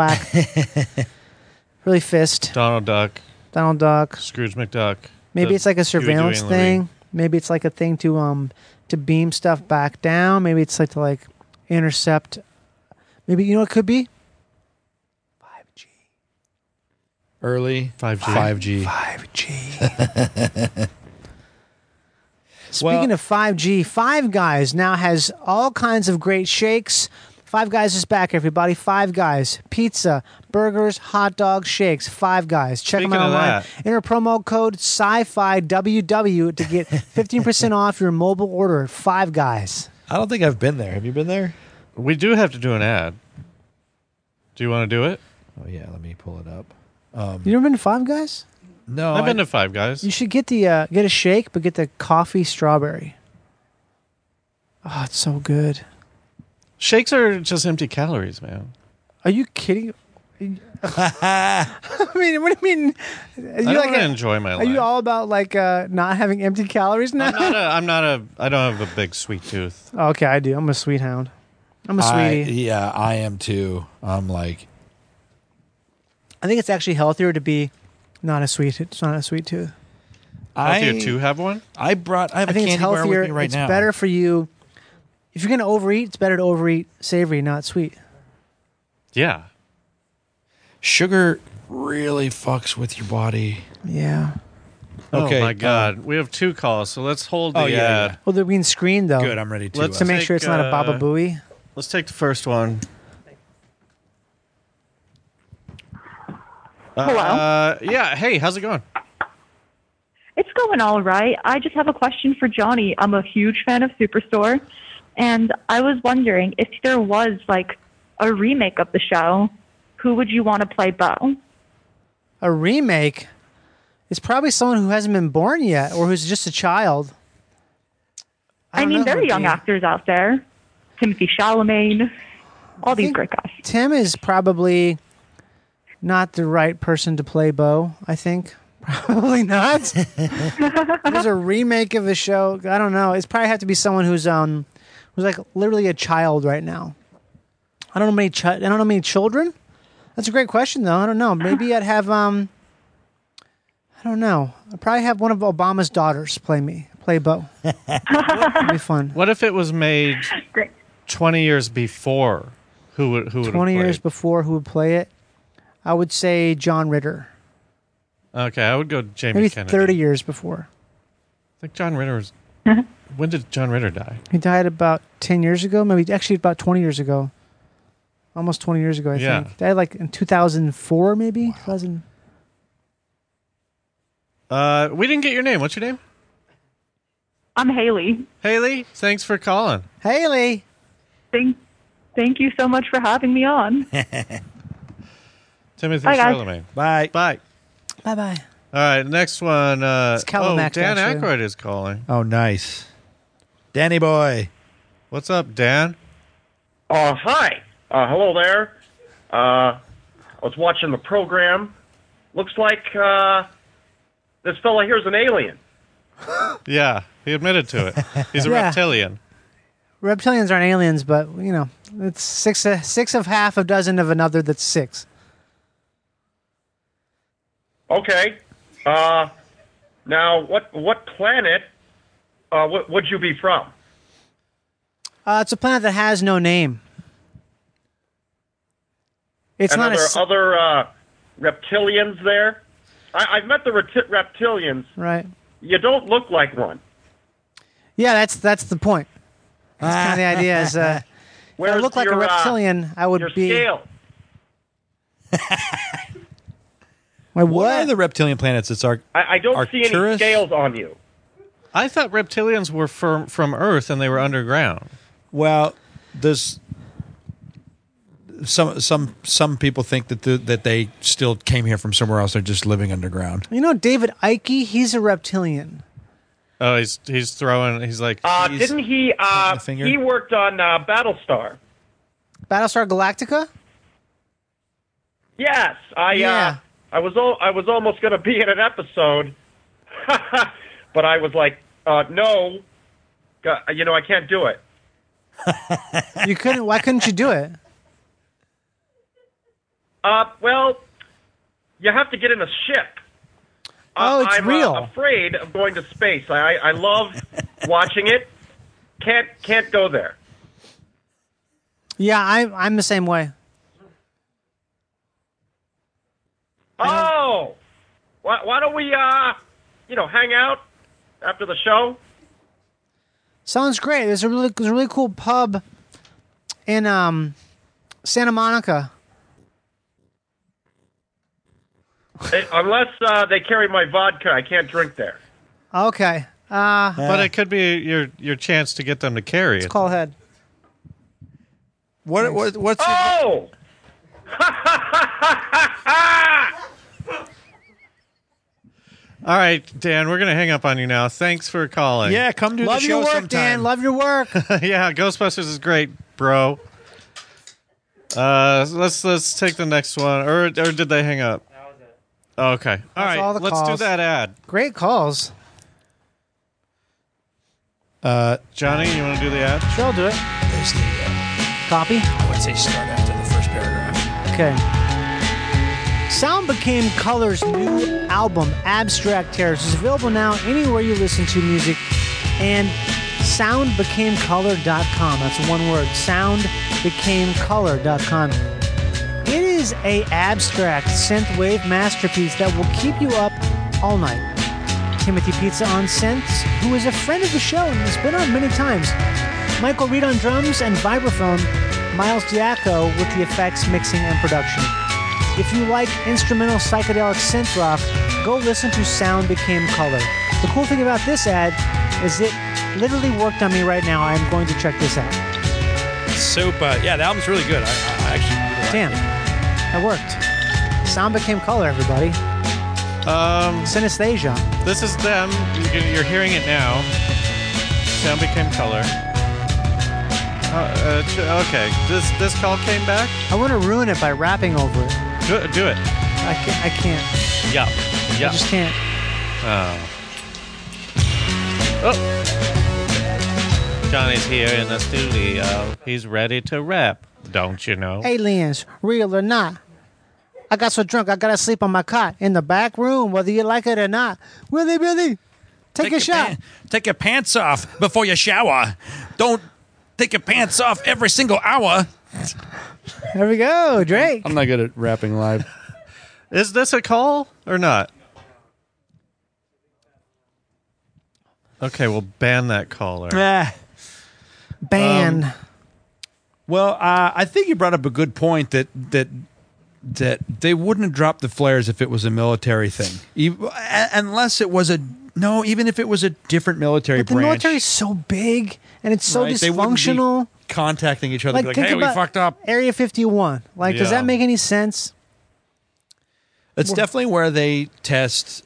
[SPEAKER 4] really fist.
[SPEAKER 2] Donald Duck.
[SPEAKER 4] Scrooge
[SPEAKER 2] McDuck.
[SPEAKER 4] Maybe it's like a surveillance thing. Maybe it's like a thing to beam stuff back down. Maybe it's like to intercept. Maybe you know what it could be? 5G.
[SPEAKER 3] Early 5G.
[SPEAKER 4] 5G. Speaking of 5G, Five Guys now has all kinds of great shakes. Five Guys is back, everybody. Five Guys. Pizza, burgers, hot dogs, shakes. Five Guys. Check them out online. Enter promo code SciFiWW to get 15% off your mobile order. Five Guys.
[SPEAKER 3] I don't think I've been there. Have you been there?
[SPEAKER 2] We do have to do an ad. Do you want to do it?
[SPEAKER 3] Oh, yeah. Let me pull it up.
[SPEAKER 4] You never been to Five Guys?
[SPEAKER 3] No.
[SPEAKER 2] I've been to Five Guys.
[SPEAKER 4] You should get the get a shake, but get the coffee strawberry. Oh, it's so good.
[SPEAKER 2] Shakes are just empty calories, man.
[SPEAKER 4] Are you kidding? I mean, what do you mean?
[SPEAKER 2] I don't enjoy my life.
[SPEAKER 4] Are you all about not having empty calories now?
[SPEAKER 2] I don't have a big sweet tooth.
[SPEAKER 4] Okay, I do. I'm a sweet hound. I'm a sweetie.
[SPEAKER 3] Yeah, I am too. I'm like,
[SPEAKER 4] I think it's actually healthier to be not a sweet tooth.
[SPEAKER 2] Healthier to have one?
[SPEAKER 3] I have a
[SPEAKER 4] I think it's
[SPEAKER 3] candy bar
[SPEAKER 4] healthier.
[SPEAKER 3] with me right
[SPEAKER 4] It's
[SPEAKER 3] now.
[SPEAKER 4] better for you. If you're going to overeat, it's better to overeat savory, not sweet.
[SPEAKER 2] Yeah.
[SPEAKER 3] Sugar really fucks with your body.
[SPEAKER 4] Yeah.
[SPEAKER 3] Okay,
[SPEAKER 2] Oh my God. We have 2 calls, so let's hold the
[SPEAKER 3] Oh, yeah,
[SPEAKER 2] ad.
[SPEAKER 3] yeah.
[SPEAKER 4] Well, they're being screened, though.
[SPEAKER 3] Good, I'm ready to.
[SPEAKER 2] Let's
[SPEAKER 4] To make sure
[SPEAKER 2] Take,
[SPEAKER 4] it's not a Baba Booey.
[SPEAKER 2] Let's take the first one.
[SPEAKER 7] Hello.
[SPEAKER 2] Yeah. Hey, how's it going?
[SPEAKER 7] It's going all right. I just have a question for Johnny. I'm a huge fan of Superstore, and I was wondering if there was like a remake of the show, who would you want to play Bo?
[SPEAKER 4] A remake is probably someone who hasn't been born yet or who's just a child.
[SPEAKER 7] I
[SPEAKER 4] don't
[SPEAKER 7] mean,
[SPEAKER 4] know
[SPEAKER 7] there
[SPEAKER 4] who
[SPEAKER 7] are
[SPEAKER 4] would
[SPEAKER 7] young
[SPEAKER 4] be.
[SPEAKER 7] actors out there. Timothy Chalamet, all these
[SPEAKER 4] think-
[SPEAKER 7] great guys.
[SPEAKER 4] Tim is probably not the right person to play Bo, I think. Probably not. There's a remake of a show. I don't know. It's probably have to be someone who's like literally a child right now. I don't know many children. That's a great question though. I don't know. Maybe I'd have I don't know. I'd probably have one of Obama's daughters play Bo. It'd be fun.
[SPEAKER 2] What if it was made
[SPEAKER 7] Great.
[SPEAKER 2] 20 years before? Who would
[SPEAKER 4] 20
[SPEAKER 2] have
[SPEAKER 4] years
[SPEAKER 2] played?
[SPEAKER 4] before, who would play it? I would say John Ritter.
[SPEAKER 2] Okay, I would go Jamie
[SPEAKER 4] Maybe
[SPEAKER 2] Kennedy.
[SPEAKER 4] 30 years before.
[SPEAKER 2] I think John Ritter was... When did John Ritter die?
[SPEAKER 4] He died about 10 years ago, maybe actually about 20 years ago. Almost 20 years ago, I
[SPEAKER 2] Yeah.
[SPEAKER 4] think. Died like in 2004, maybe? 2000.
[SPEAKER 2] We didn't get your name. What's your name?
[SPEAKER 7] I'm Haley.
[SPEAKER 2] Haley, thanks for calling.
[SPEAKER 4] Haley!
[SPEAKER 7] Thank you so much for having me on.
[SPEAKER 2] Timothy
[SPEAKER 7] Bye, guys.
[SPEAKER 2] Chalamet.
[SPEAKER 3] Bye.
[SPEAKER 2] Bye.
[SPEAKER 4] Bye-bye.
[SPEAKER 2] All right, next one.
[SPEAKER 4] Callum
[SPEAKER 2] Dan
[SPEAKER 4] actually.
[SPEAKER 2] Aykroyd is calling.
[SPEAKER 3] Oh, nice. Danny boy.
[SPEAKER 2] What's up, Dan?
[SPEAKER 8] Hi. Hello there. I was watching the program. Looks like this fella here's an alien.
[SPEAKER 2] Yeah, he admitted to it. He's a
[SPEAKER 4] Yeah.
[SPEAKER 2] reptilian.
[SPEAKER 4] Reptilians aren't aliens, but, you know, it's six of half a dozen of another that's 6.
[SPEAKER 8] Okay. Now, what planet would you be from?
[SPEAKER 4] It's a planet that has no name. It's
[SPEAKER 8] And
[SPEAKER 4] not
[SPEAKER 8] are there
[SPEAKER 4] a...
[SPEAKER 8] other reptilians there? I've met the reptilians.
[SPEAKER 4] Right.
[SPEAKER 8] You don't look like one.
[SPEAKER 4] Yeah, that's the point. That's kind of the idea is... if I
[SPEAKER 8] Where's
[SPEAKER 4] look like a
[SPEAKER 8] your,
[SPEAKER 4] reptilian, I would
[SPEAKER 8] your
[SPEAKER 4] be...
[SPEAKER 8] scale?
[SPEAKER 4] My
[SPEAKER 3] What are
[SPEAKER 4] what?
[SPEAKER 3] the reptilian planets? It's
[SPEAKER 8] I don't see any
[SPEAKER 3] Arcturus?
[SPEAKER 8] scales on you.
[SPEAKER 2] I thought reptilians were from Earth and they were underground.
[SPEAKER 3] well, there's some people think that they still came here from somewhere else. They're just living underground.
[SPEAKER 4] You know David Icke? He's a reptilian.
[SPEAKER 2] Oh, he's throwing. He's like,
[SPEAKER 8] Didn't he?
[SPEAKER 3] the finger.
[SPEAKER 8] He worked on Battlestar.
[SPEAKER 4] Battlestar Galactica?
[SPEAKER 8] Yes,
[SPEAKER 4] Yeah.
[SPEAKER 8] I was almost going to be in an episode, but I was like, no, I can't do it.
[SPEAKER 4] You couldn't. Why couldn't you do it?
[SPEAKER 8] Well, you have to get in a ship.
[SPEAKER 4] Oh, it's
[SPEAKER 8] I'm
[SPEAKER 4] real.
[SPEAKER 8] afraid of going to space. I love watching it. Can't go there.
[SPEAKER 4] Yeah, I'm the same way.
[SPEAKER 8] Oh, why don't we hang out after the show?
[SPEAKER 4] Sounds great. There's a really cool pub in Santa Monica.
[SPEAKER 8] Unless they carry my vodka, I can't drink there.
[SPEAKER 4] Okay.
[SPEAKER 2] but it could be your chance to get them to carry it.
[SPEAKER 4] Call ahead.
[SPEAKER 3] What's your,
[SPEAKER 8] Oh!
[SPEAKER 2] All right, Dan, we're gonna hang up on you now. Thanks for calling.
[SPEAKER 3] yeah? Come do
[SPEAKER 4] Love
[SPEAKER 3] the
[SPEAKER 4] your
[SPEAKER 3] show
[SPEAKER 4] work,
[SPEAKER 3] sometime.
[SPEAKER 4] Dan. Love your work.
[SPEAKER 2] Yeah, Ghostbusters is great, bro. Let's take the next one, or did they hang up? That was it. Okay, all right.
[SPEAKER 4] all the
[SPEAKER 2] Let's do
[SPEAKER 4] calls.
[SPEAKER 2] that ad.
[SPEAKER 4] Great calls.
[SPEAKER 2] Johnny, you want to do the ad?
[SPEAKER 4] Sure, I'll do it. Copy?
[SPEAKER 3] I would say start after the first paragraph.
[SPEAKER 4] Okay. Sound Became Color's new album, Abstract Terrors, is available now anywhere you listen to music, and soundbecamecolor.com. That's one word, soundbecamecolor.com. It is a abstract synthwave masterpiece that will keep you up all night. Timothy Pizza on synths, who is a friend of the show and has been on many times. Michael Reed on drums and vibraphone. Miles Diaco with the effects, mixing, and production. If you like instrumental psychedelic synth rock, go listen to Sound Became Color. The cool thing about this ad is it literally worked on me right now. I'm going to check this out.
[SPEAKER 3] Super. Yeah, the album's really good. I actually really like
[SPEAKER 4] Damn, that worked. Sound Became Color, everybody. Synesthesia.
[SPEAKER 2] This is them. You're hearing it now. Sound Became Color. Okay, this call came back.
[SPEAKER 4] I want to ruin it by rapping over it.
[SPEAKER 2] Do it.
[SPEAKER 4] I can't.
[SPEAKER 2] Yup.
[SPEAKER 4] I just can't.
[SPEAKER 2] Oh. Johnny's here in the studio. He's ready to rap. Don't you know?
[SPEAKER 4] Aliens, real or not. I got so drunk I gotta sleep on my cot in the back room, whether you like it or not. Willie, take a shot.
[SPEAKER 3] Take your pants off before you shower. Don't take your pants off every single hour.
[SPEAKER 4] There we go, Drake.
[SPEAKER 3] I'm not good at rapping live.
[SPEAKER 2] Is this a call or not? Okay, we'll ban that caller.
[SPEAKER 4] Ban.
[SPEAKER 3] Well, I think you brought up a good point that they wouldn't have dropped the flares if it was a military thing, unless it was even if it was a different military
[SPEAKER 4] But the
[SPEAKER 3] branch.
[SPEAKER 4] military's so big and it's so
[SPEAKER 3] Right, they wouldn't be
[SPEAKER 4] dysfunctional.
[SPEAKER 3] contacting each other,
[SPEAKER 4] Like,
[SPEAKER 3] like,
[SPEAKER 4] think
[SPEAKER 3] "Hey, we
[SPEAKER 4] about
[SPEAKER 3] fucked up."
[SPEAKER 4] Area 51. Like, does
[SPEAKER 2] Yeah.
[SPEAKER 4] that make any sense?
[SPEAKER 3] It's definitely where they test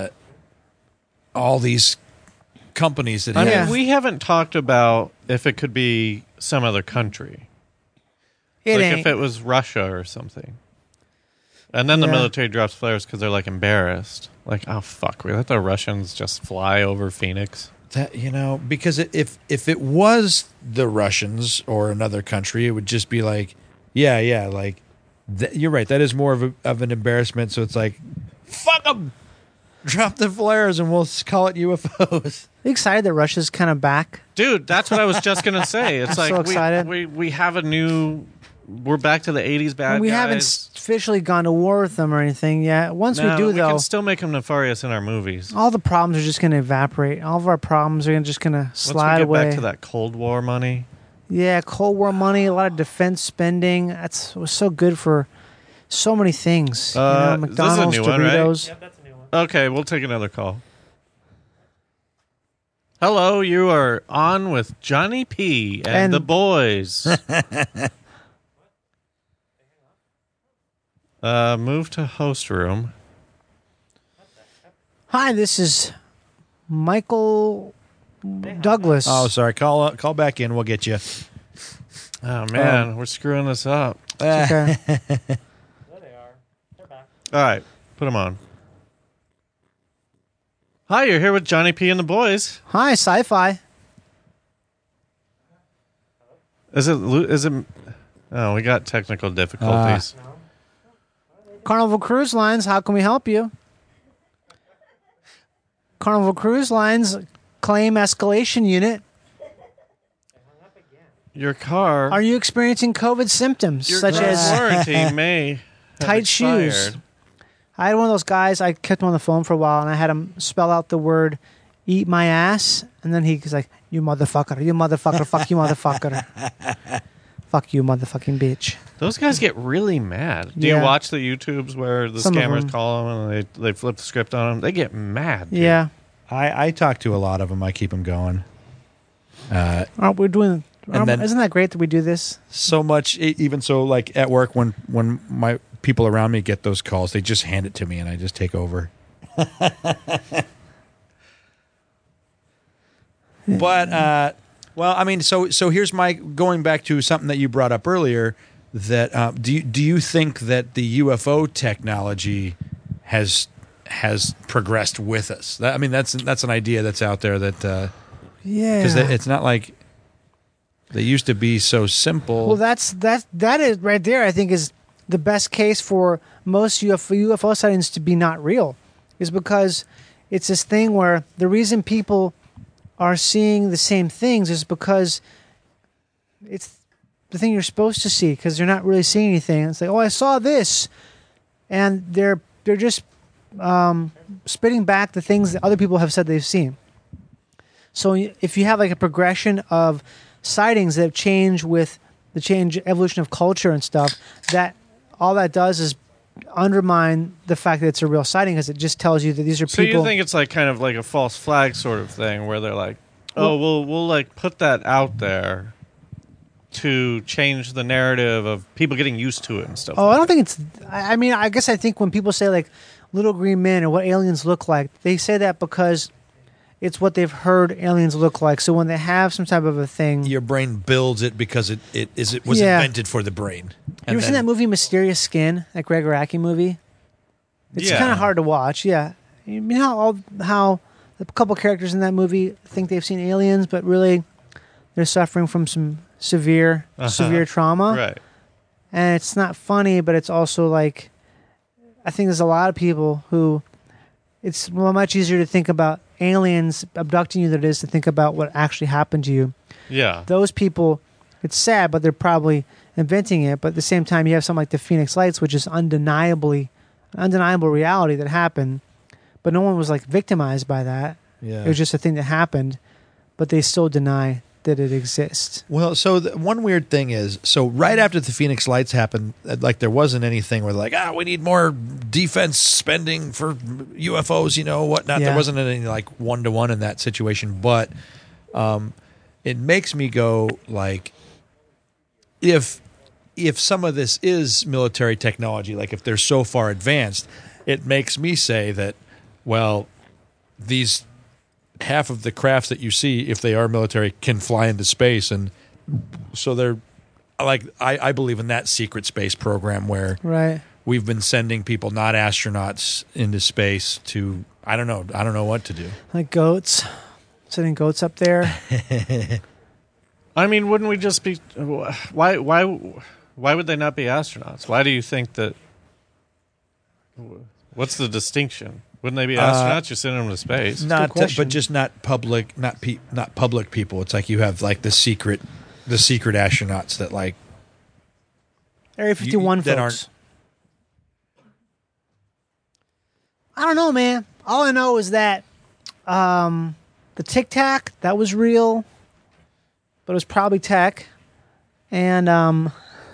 [SPEAKER 3] all these companies that
[SPEAKER 2] I
[SPEAKER 3] have.
[SPEAKER 2] mean, we haven't talked about if it could be some other country.
[SPEAKER 4] It
[SPEAKER 2] Like
[SPEAKER 4] ain't.
[SPEAKER 2] if it was Russia or something. And then the
[SPEAKER 4] Yeah.
[SPEAKER 2] military drops flares because they're like embarrassed. Like, oh fuck, we let the Russians just fly over Phoenix.
[SPEAKER 3] That, because if it was the Russians or another country, it would just be like, like you're right. That is more of an embarrassment. So it's like, fuck them, drop the flares, and we'll call it UFOs.
[SPEAKER 4] Are you excited that Russia's kind of back?
[SPEAKER 2] Dude, that's what I was just gonna say. It's
[SPEAKER 4] I'm
[SPEAKER 2] like
[SPEAKER 4] so excited.
[SPEAKER 2] we have a new. We're back to the 80s bad
[SPEAKER 4] we
[SPEAKER 2] guys.
[SPEAKER 4] haven't officially gone to war with them or anything yet. Once we do,
[SPEAKER 2] we
[SPEAKER 4] though,
[SPEAKER 2] can still make them nefarious in our movies.
[SPEAKER 4] all the problems are just going to evaporate. All of our problems are just going to slide
[SPEAKER 2] Once we get
[SPEAKER 4] away.
[SPEAKER 2] back to that Cold War money.
[SPEAKER 4] Yeah, Cold War money, a lot of defense spending. It was so good for so many things. McDonald's,
[SPEAKER 2] this is a new one, right?
[SPEAKER 4] Doritos.
[SPEAKER 2] Okay, we'll take another call. Hello, you are on with Johnny P and the boys. Move to host room.
[SPEAKER 4] Hi, this is Michael Douglas.
[SPEAKER 3] Oh, sorry. Call back in. We'll get you.
[SPEAKER 2] Oh man, we're screwing this up.
[SPEAKER 4] Okay.
[SPEAKER 2] All right, put them on. Hi, you're here with Johnny P and the boys.
[SPEAKER 4] Hi, Sci-Fi.
[SPEAKER 2] Is it? Oh, we got technical difficulties.
[SPEAKER 4] Carnival Cruise Lines, how can we help you? Carnival Cruise Lines claim escalation unit.
[SPEAKER 2] Your car.
[SPEAKER 4] Are you experiencing COVID symptoms
[SPEAKER 2] Your
[SPEAKER 4] such
[SPEAKER 2] car's
[SPEAKER 4] as
[SPEAKER 2] warranty may have
[SPEAKER 4] tight shoes?
[SPEAKER 2] expired.
[SPEAKER 4] I had one of those guys, I kept him on the phone for a while, and I had him spell out the word eat my ass, and then he's like, you motherfucker, fuck you motherfucker. Fuck you, motherfucking bitch.
[SPEAKER 2] Those guys get really mad. Do
[SPEAKER 4] Yeah.
[SPEAKER 2] you watch the YouTubes where the
[SPEAKER 4] Some of
[SPEAKER 2] scammers
[SPEAKER 4] them.
[SPEAKER 2] call them and they flip the script on them? They get mad. Dude.
[SPEAKER 4] Yeah.
[SPEAKER 3] I talk to a lot of them. I keep them going.
[SPEAKER 4] Aren't we doing...
[SPEAKER 3] then-
[SPEAKER 4] isn't that great that we do this?
[SPEAKER 3] So much, even so, like at work, when my people around me get those calls, they just hand it to me and I just take over. But well, I mean, so here's my going back to something that you brought up earlier. That do you think that the UFO technology has progressed with us? That's an idea that's out there that
[SPEAKER 4] Yeah.
[SPEAKER 3] because it's not like They used to be so simple.
[SPEAKER 4] Well, that is right there. I think is the best case for most UFO sightings to be not real, is because it's this thing where the reason people are seeing the same things is because it's the thing you're supposed to see, because they're not really seeing anything. It's like, oh, I saw this, and they're just spitting back the things that other people have said they've seen. So if you have like a progression of sightings that change with the evolution of culture and stuff, that all that does is undermine the fact that it's a real sighting, because it just tells you that these are
[SPEAKER 2] So
[SPEAKER 4] people.
[SPEAKER 2] you think it's like kind of like a false flag sort of thing, where they're like, oh, we'll like put that out there to change the narrative of people getting used to it and stuff.
[SPEAKER 4] Oh, I don't think it's. I mean, I guess I think when people say like little green men or what aliens look like, they say that because it's what they've heard aliens look like. So when they have some type of a thing,
[SPEAKER 3] Your brain builds it because it was
[SPEAKER 4] Yeah.
[SPEAKER 3] invented for the brain.
[SPEAKER 4] you ever seen that movie Mysterious Skin, that Greg Araki movie? It's
[SPEAKER 2] Yeah.
[SPEAKER 4] kind of hard to watch. Yeah, you know how a couple characters in that movie think they've seen aliens, but really they're suffering from some severe trauma.
[SPEAKER 2] Right.
[SPEAKER 4] And it's not funny, but it's also like, I think there's a lot of people who it's much easier to think about aliens abducting you than it is to think about what actually happened to you.
[SPEAKER 2] Yeah.
[SPEAKER 4] Those people, it's sad, but they're probably inventing it. But at the same time, you have something like the Phoenix Lights, which is undeniable reality that happened, but no one was like victimized by that.
[SPEAKER 3] Yeah.
[SPEAKER 4] It was just a thing that happened, but they still deny that it exists.
[SPEAKER 3] Well, so one weird thing is, so right after the Phoenix Lights happened, like there wasn't anything where like, we need more defense spending for UFOs, whatnot.
[SPEAKER 4] Yeah.
[SPEAKER 3] There wasn't any like one-to-one in that situation, but it makes me go like, if some of this is military technology, like if they're so far advanced, it makes me say that, well, these half of the crafts that you see, if they are military, can fly into space, and so they're like, I believe in that secret space program where
[SPEAKER 4] Right.
[SPEAKER 3] we've been sending people, not astronauts, into space to I don't know what to do.
[SPEAKER 4] Like goats, sending goats up there.
[SPEAKER 2] I mean, wouldn't we just be? Why would they not be astronauts? Why do you think that? What's the distinction? Wouldn't they be astronauts? You're sending them to space.
[SPEAKER 3] Not,
[SPEAKER 4] question.
[SPEAKER 3] but just not public, not public people. It's like you have like the secret astronauts that like
[SPEAKER 4] Area 51
[SPEAKER 3] that
[SPEAKER 4] folks. I don't know, man. All I know is that the Tic Tac, that was real, but it was probably tech. And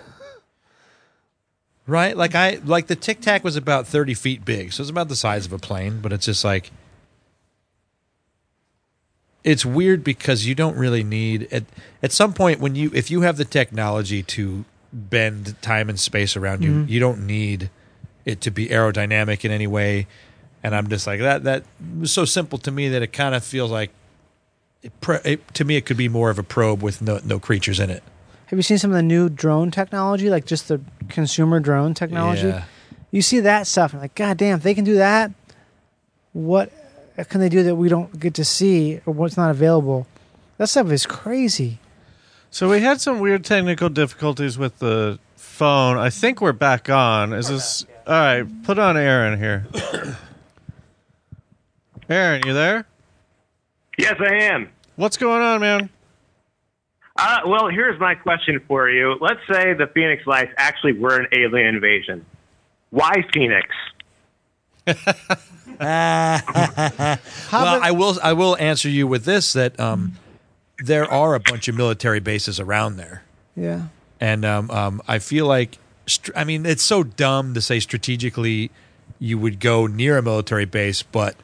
[SPEAKER 3] right, like the Tic Tac was about 30 feet big, so it's about the size of a plane. But it's just like it's weird because you don't really need at some point if you have the technology to bend time and space around you, you don't need it to be aerodynamic in any way. And I'm just like that was so simple to me that it kind of feels like to me it could be more of a probe with no creatures in it.
[SPEAKER 4] have you seen some of the new drone technology, like just the consumer drone technology?
[SPEAKER 3] Yeah.
[SPEAKER 4] You see that stuff, and like, God damn, if they can do that, what can they do that we don't get to see or what's not available? That stuff is crazy.
[SPEAKER 2] So we had some weird technical difficulties with the phone. I think we're back on. Is this all right? Put on Aaron here. Aaron, you there?
[SPEAKER 8] Yes, I am.
[SPEAKER 2] What's going on, man?
[SPEAKER 8] Well, here's my question for you. Let's say the Phoenix Lights actually were an alien invasion. Why Phoenix?
[SPEAKER 3] Well, I will answer you with this that there are a bunch of military bases around there,
[SPEAKER 4] Yeah.
[SPEAKER 3] and I feel like it's so dumb to say strategically you would go near a military base, but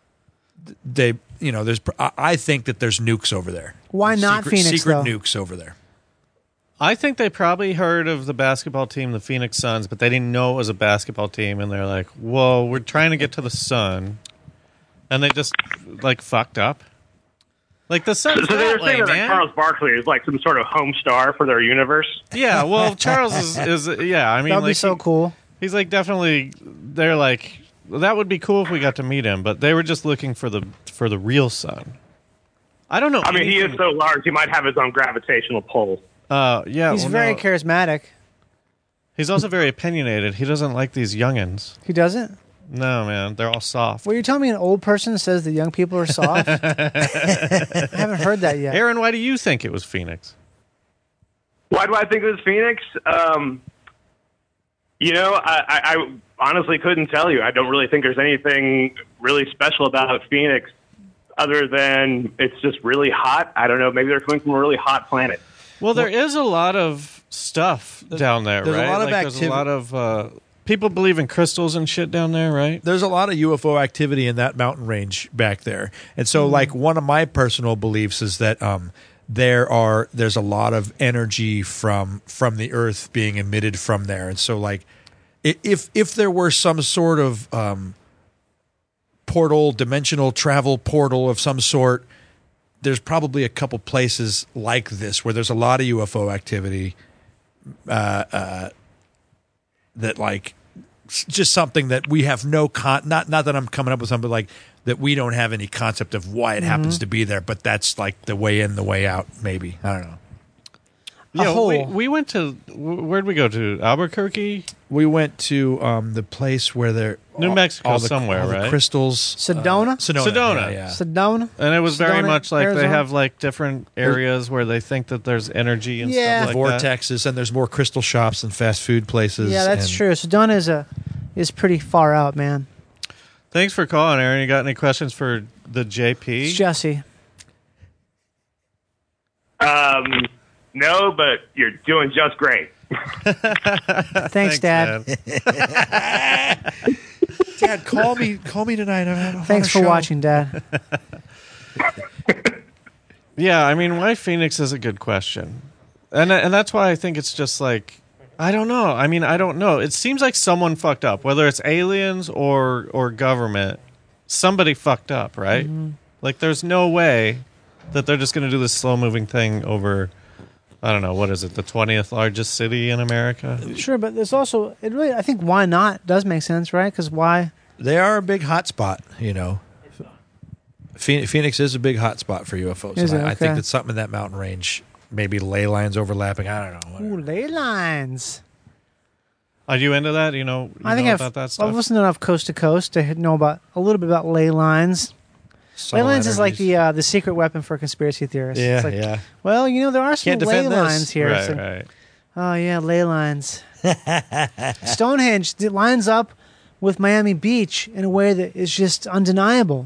[SPEAKER 3] I think that there's nukes over there.
[SPEAKER 4] Why not Phoenix,
[SPEAKER 3] Secret
[SPEAKER 4] though?
[SPEAKER 3] nukes over there.
[SPEAKER 2] I think they probably heard of the basketball team, the Phoenix Suns, but they didn't know it was a basketball team, and they're like, "Whoa, we're trying to get to the sun," and they just like fucked up. Like the sun's
[SPEAKER 8] So they
[SPEAKER 2] that
[SPEAKER 8] were
[SPEAKER 2] way,
[SPEAKER 8] saying that
[SPEAKER 2] man.
[SPEAKER 8] Charles Barkley is like some sort of home star for their universe.
[SPEAKER 2] Yeah, well, Charles is yeah. I mean,
[SPEAKER 4] That'd be
[SPEAKER 2] like,
[SPEAKER 4] so cool.
[SPEAKER 2] He's like definitely. They're like, that would be cool if we got to meet him, but they were just looking for the real sun. I don't know.
[SPEAKER 9] I mean, he is so large, he might have his own gravitational pull.
[SPEAKER 2] Yeah,
[SPEAKER 4] He's very charismatic.
[SPEAKER 2] He's also very opinionated. He doesn't like these youngins.
[SPEAKER 4] He doesn't?
[SPEAKER 2] No, man. They're all soft.
[SPEAKER 4] Well, you're telling me an old person says the young people are soft? I haven't heard that yet.
[SPEAKER 2] Aaron, why do you think it was Phoenix?
[SPEAKER 9] Why do I think it was Phoenix? I honestly couldn't tell you. I don't really think there's anything really special about Phoenix other than it's just really hot. I don't know. Maybe they're coming from a really hot planet.
[SPEAKER 2] Well, there is a lot of stuff down there,
[SPEAKER 3] there's
[SPEAKER 2] right?
[SPEAKER 3] a lot of
[SPEAKER 2] There's a lot of people believe in crystals and shit down there, right?
[SPEAKER 3] There's a lot of UFO activity in that mountain range back there. And so, like, one of my personal beliefs is that there's a lot of energy from the Earth being emitted from there. And so, like, if there were some sort of portal, dimensional travel portal of some sort, there's probably a couple places like this where there's a lot of UFO activity that, like, just something that we have no not that I'm coming up with something, like, that we don't have any concept of why it happens to be there, but that's like the way in, the way out, maybe. I don't know.
[SPEAKER 2] Yeah, we went to, where'd we go to? Albuquerque?
[SPEAKER 3] We went to the place where they're
[SPEAKER 2] New Mexico,
[SPEAKER 3] all the,
[SPEAKER 2] somewhere,
[SPEAKER 3] all the
[SPEAKER 2] right?
[SPEAKER 3] crystals.
[SPEAKER 4] Sedona?
[SPEAKER 2] Sedona.
[SPEAKER 3] Yeah.
[SPEAKER 4] Sedona?
[SPEAKER 2] And it was very
[SPEAKER 4] Sedona,
[SPEAKER 2] much like
[SPEAKER 4] Arizona?
[SPEAKER 2] they have like different areas where they think that there's energy and
[SPEAKER 4] Yeah.
[SPEAKER 2] stuff like that.
[SPEAKER 3] Vortexes, and there's more crystal shops and fast food places.
[SPEAKER 4] Yeah, that's
[SPEAKER 3] and
[SPEAKER 4] true. Sedona is pretty far out, man.
[SPEAKER 2] Thanks for calling, Aaron. You got any questions for the JP?
[SPEAKER 4] It's Jesse.
[SPEAKER 9] No, but you're doing just great.
[SPEAKER 4] Thanks, Dad.
[SPEAKER 3] Dad, call me tonight.
[SPEAKER 4] Thanks for watching, Dad.
[SPEAKER 2] Yeah, I mean, why Phoenix is a good question. And that's why I think it's just like, I don't know. I mean, I don't know. It seems like someone fucked up, whether it's aliens or government. Somebody fucked up, right?
[SPEAKER 4] Mm-hmm.
[SPEAKER 2] Like, there's no way that they're just going to do this slow-moving thing over, I don't know, what is it, the 20th largest city in America?
[SPEAKER 4] Sure, but there's also, I think why not does make sense, right? Because why?
[SPEAKER 3] They are a big hot spot, you know. Phoenix is a big hot spot for UFOs.
[SPEAKER 4] Is it?
[SPEAKER 3] I think
[SPEAKER 4] Okay.
[SPEAKER 3] that something in that mountain range, maybe ley lines overlapping. I don't know.
[SPEAKER 4] Ooh, ley lines.
[SPEAKER 2] Are you into that? You know about that stuff?
[SPEAKER 4] I've listened enough coast to coast to know about a little bit about ley lines. Ley lines is like the secret weapon for conspiracy theorists.
[SPEAKER 3] Yeah,
[SPEAKER 4] It's like,
[SPEAKER 3] yeah.
[SPEAKER 4] well, you know, there are some
[SPEAKER 3] Can't
[SPEAKER 4] ley
[SPEAKER 3] defend this.
[SPEAKER 4] lines here. It's
[SPEAKER 2] Right,
[SPEAKER 4] like,
[SPEAKER 2] right.
[SPEAKER 4] oh, yeah, ley lines. Stonehenge lines up with Miami Beach in a way that is just undeniable.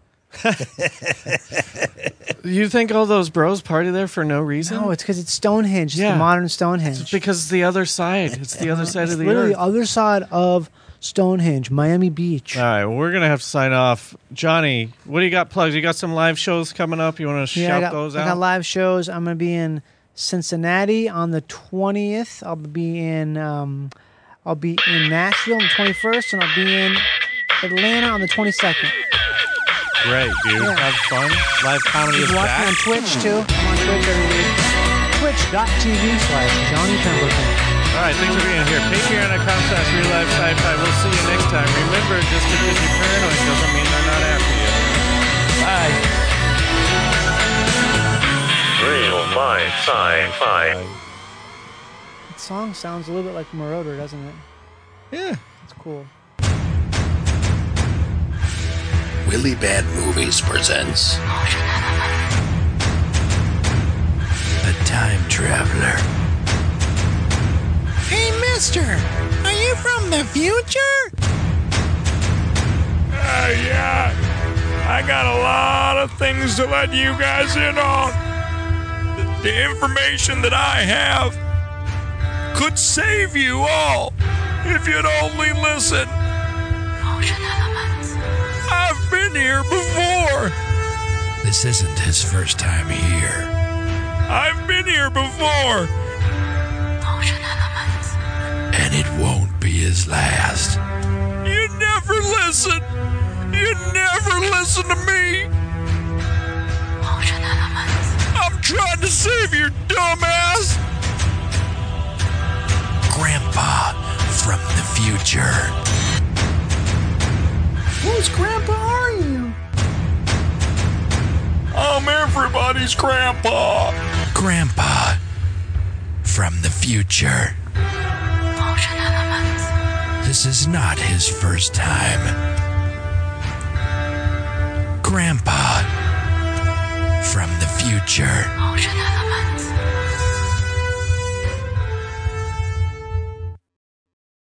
[SPEAKER 2] You think all those bros party there for no reason?
[SPEAKER 4] No, it's because it's Stonehenge. It's
[SPEAKER 2] Yeah.
[SPEAKER 4] the modern Stonehenge.
[SPEAKER 2] It's because it's the other side. It's the other side
[SPEAKER 4] It's
[SPEAKER 2] of the
[SPEAKER 4] literally
[SPEAKER 2] earth.
[SPEAKER 4] the other side of Stonehenge, Miami Beach.
[SPEAKER 2] All right, well, we're going to have to sign off. Johnny, what do you got plugs? You got some live shows coming up? You want to shout those
[SPEAKER 4] I
[SPEAKER 2] out?
[SPEAKER 4] got live shows. I'm going to be in Cincinnati on the 20th. I'll be in Nashville on the 21st, and I'll be in Atlanta on the 22nd.
[SPEAKER 2] Great, dude.
[SPEAKER 4] Yeah.
[SPEAKER 2] Have fun. Live comedy
[SPEAKER 4] You
[SPEAKER 2] is
[SPEAKER 4] can watch me
[SPEAKER 2] back.
[SPEAKER 4] on Twitch, too. I'm on Twitch every week. Twitch.tv/Johnny Pemberton.
[SPEAKER 2] All right, thanks for being here. Patreon.com/Real Life Sci-Fi. We'll see you next time. Remember, just because you're paranoid doesn't mean they're not after you. Bye.
[SPEAKER 1] Real Life Sci-Fi.
[SPEAKER 4] That song sounds a little bit like Marauder, doesn't it?
[SPEAKER 3] Yeah.
[SPEAKER 4] It's cool.
[SPEAKER 10] Willy Bad Movies presents A Time Traveler.
[SPEAKER 11] Hey, mister, are you from the future?
[SPEAKER 12] Yeah. I got a lot of things to let you guys in on. The information that I have could save you all if you'd only listen. I've been here before.
[SPEAKER 10] This isn't his first time here.
[SPEAKER 12] I've been here before.
[SPEAKER 10] And it won't be his last.
[SPEAKER 12] You never listen. You never listen to me. I'm trying to save your dumb ass.
[SPEAKER 10] Grandpa from the future.
[SPEAKER 11] Whose grandpa are you?
[SPEAKER 12] I'm I'm everybody's grandpa.
[SPEAKER 10] Grandpa from the future.
[SPEAKER 13] Motion elements.
[SPEAKER 10] This is not his first time. Grandpa from the future.
[SPEAKER 13] Motion elements.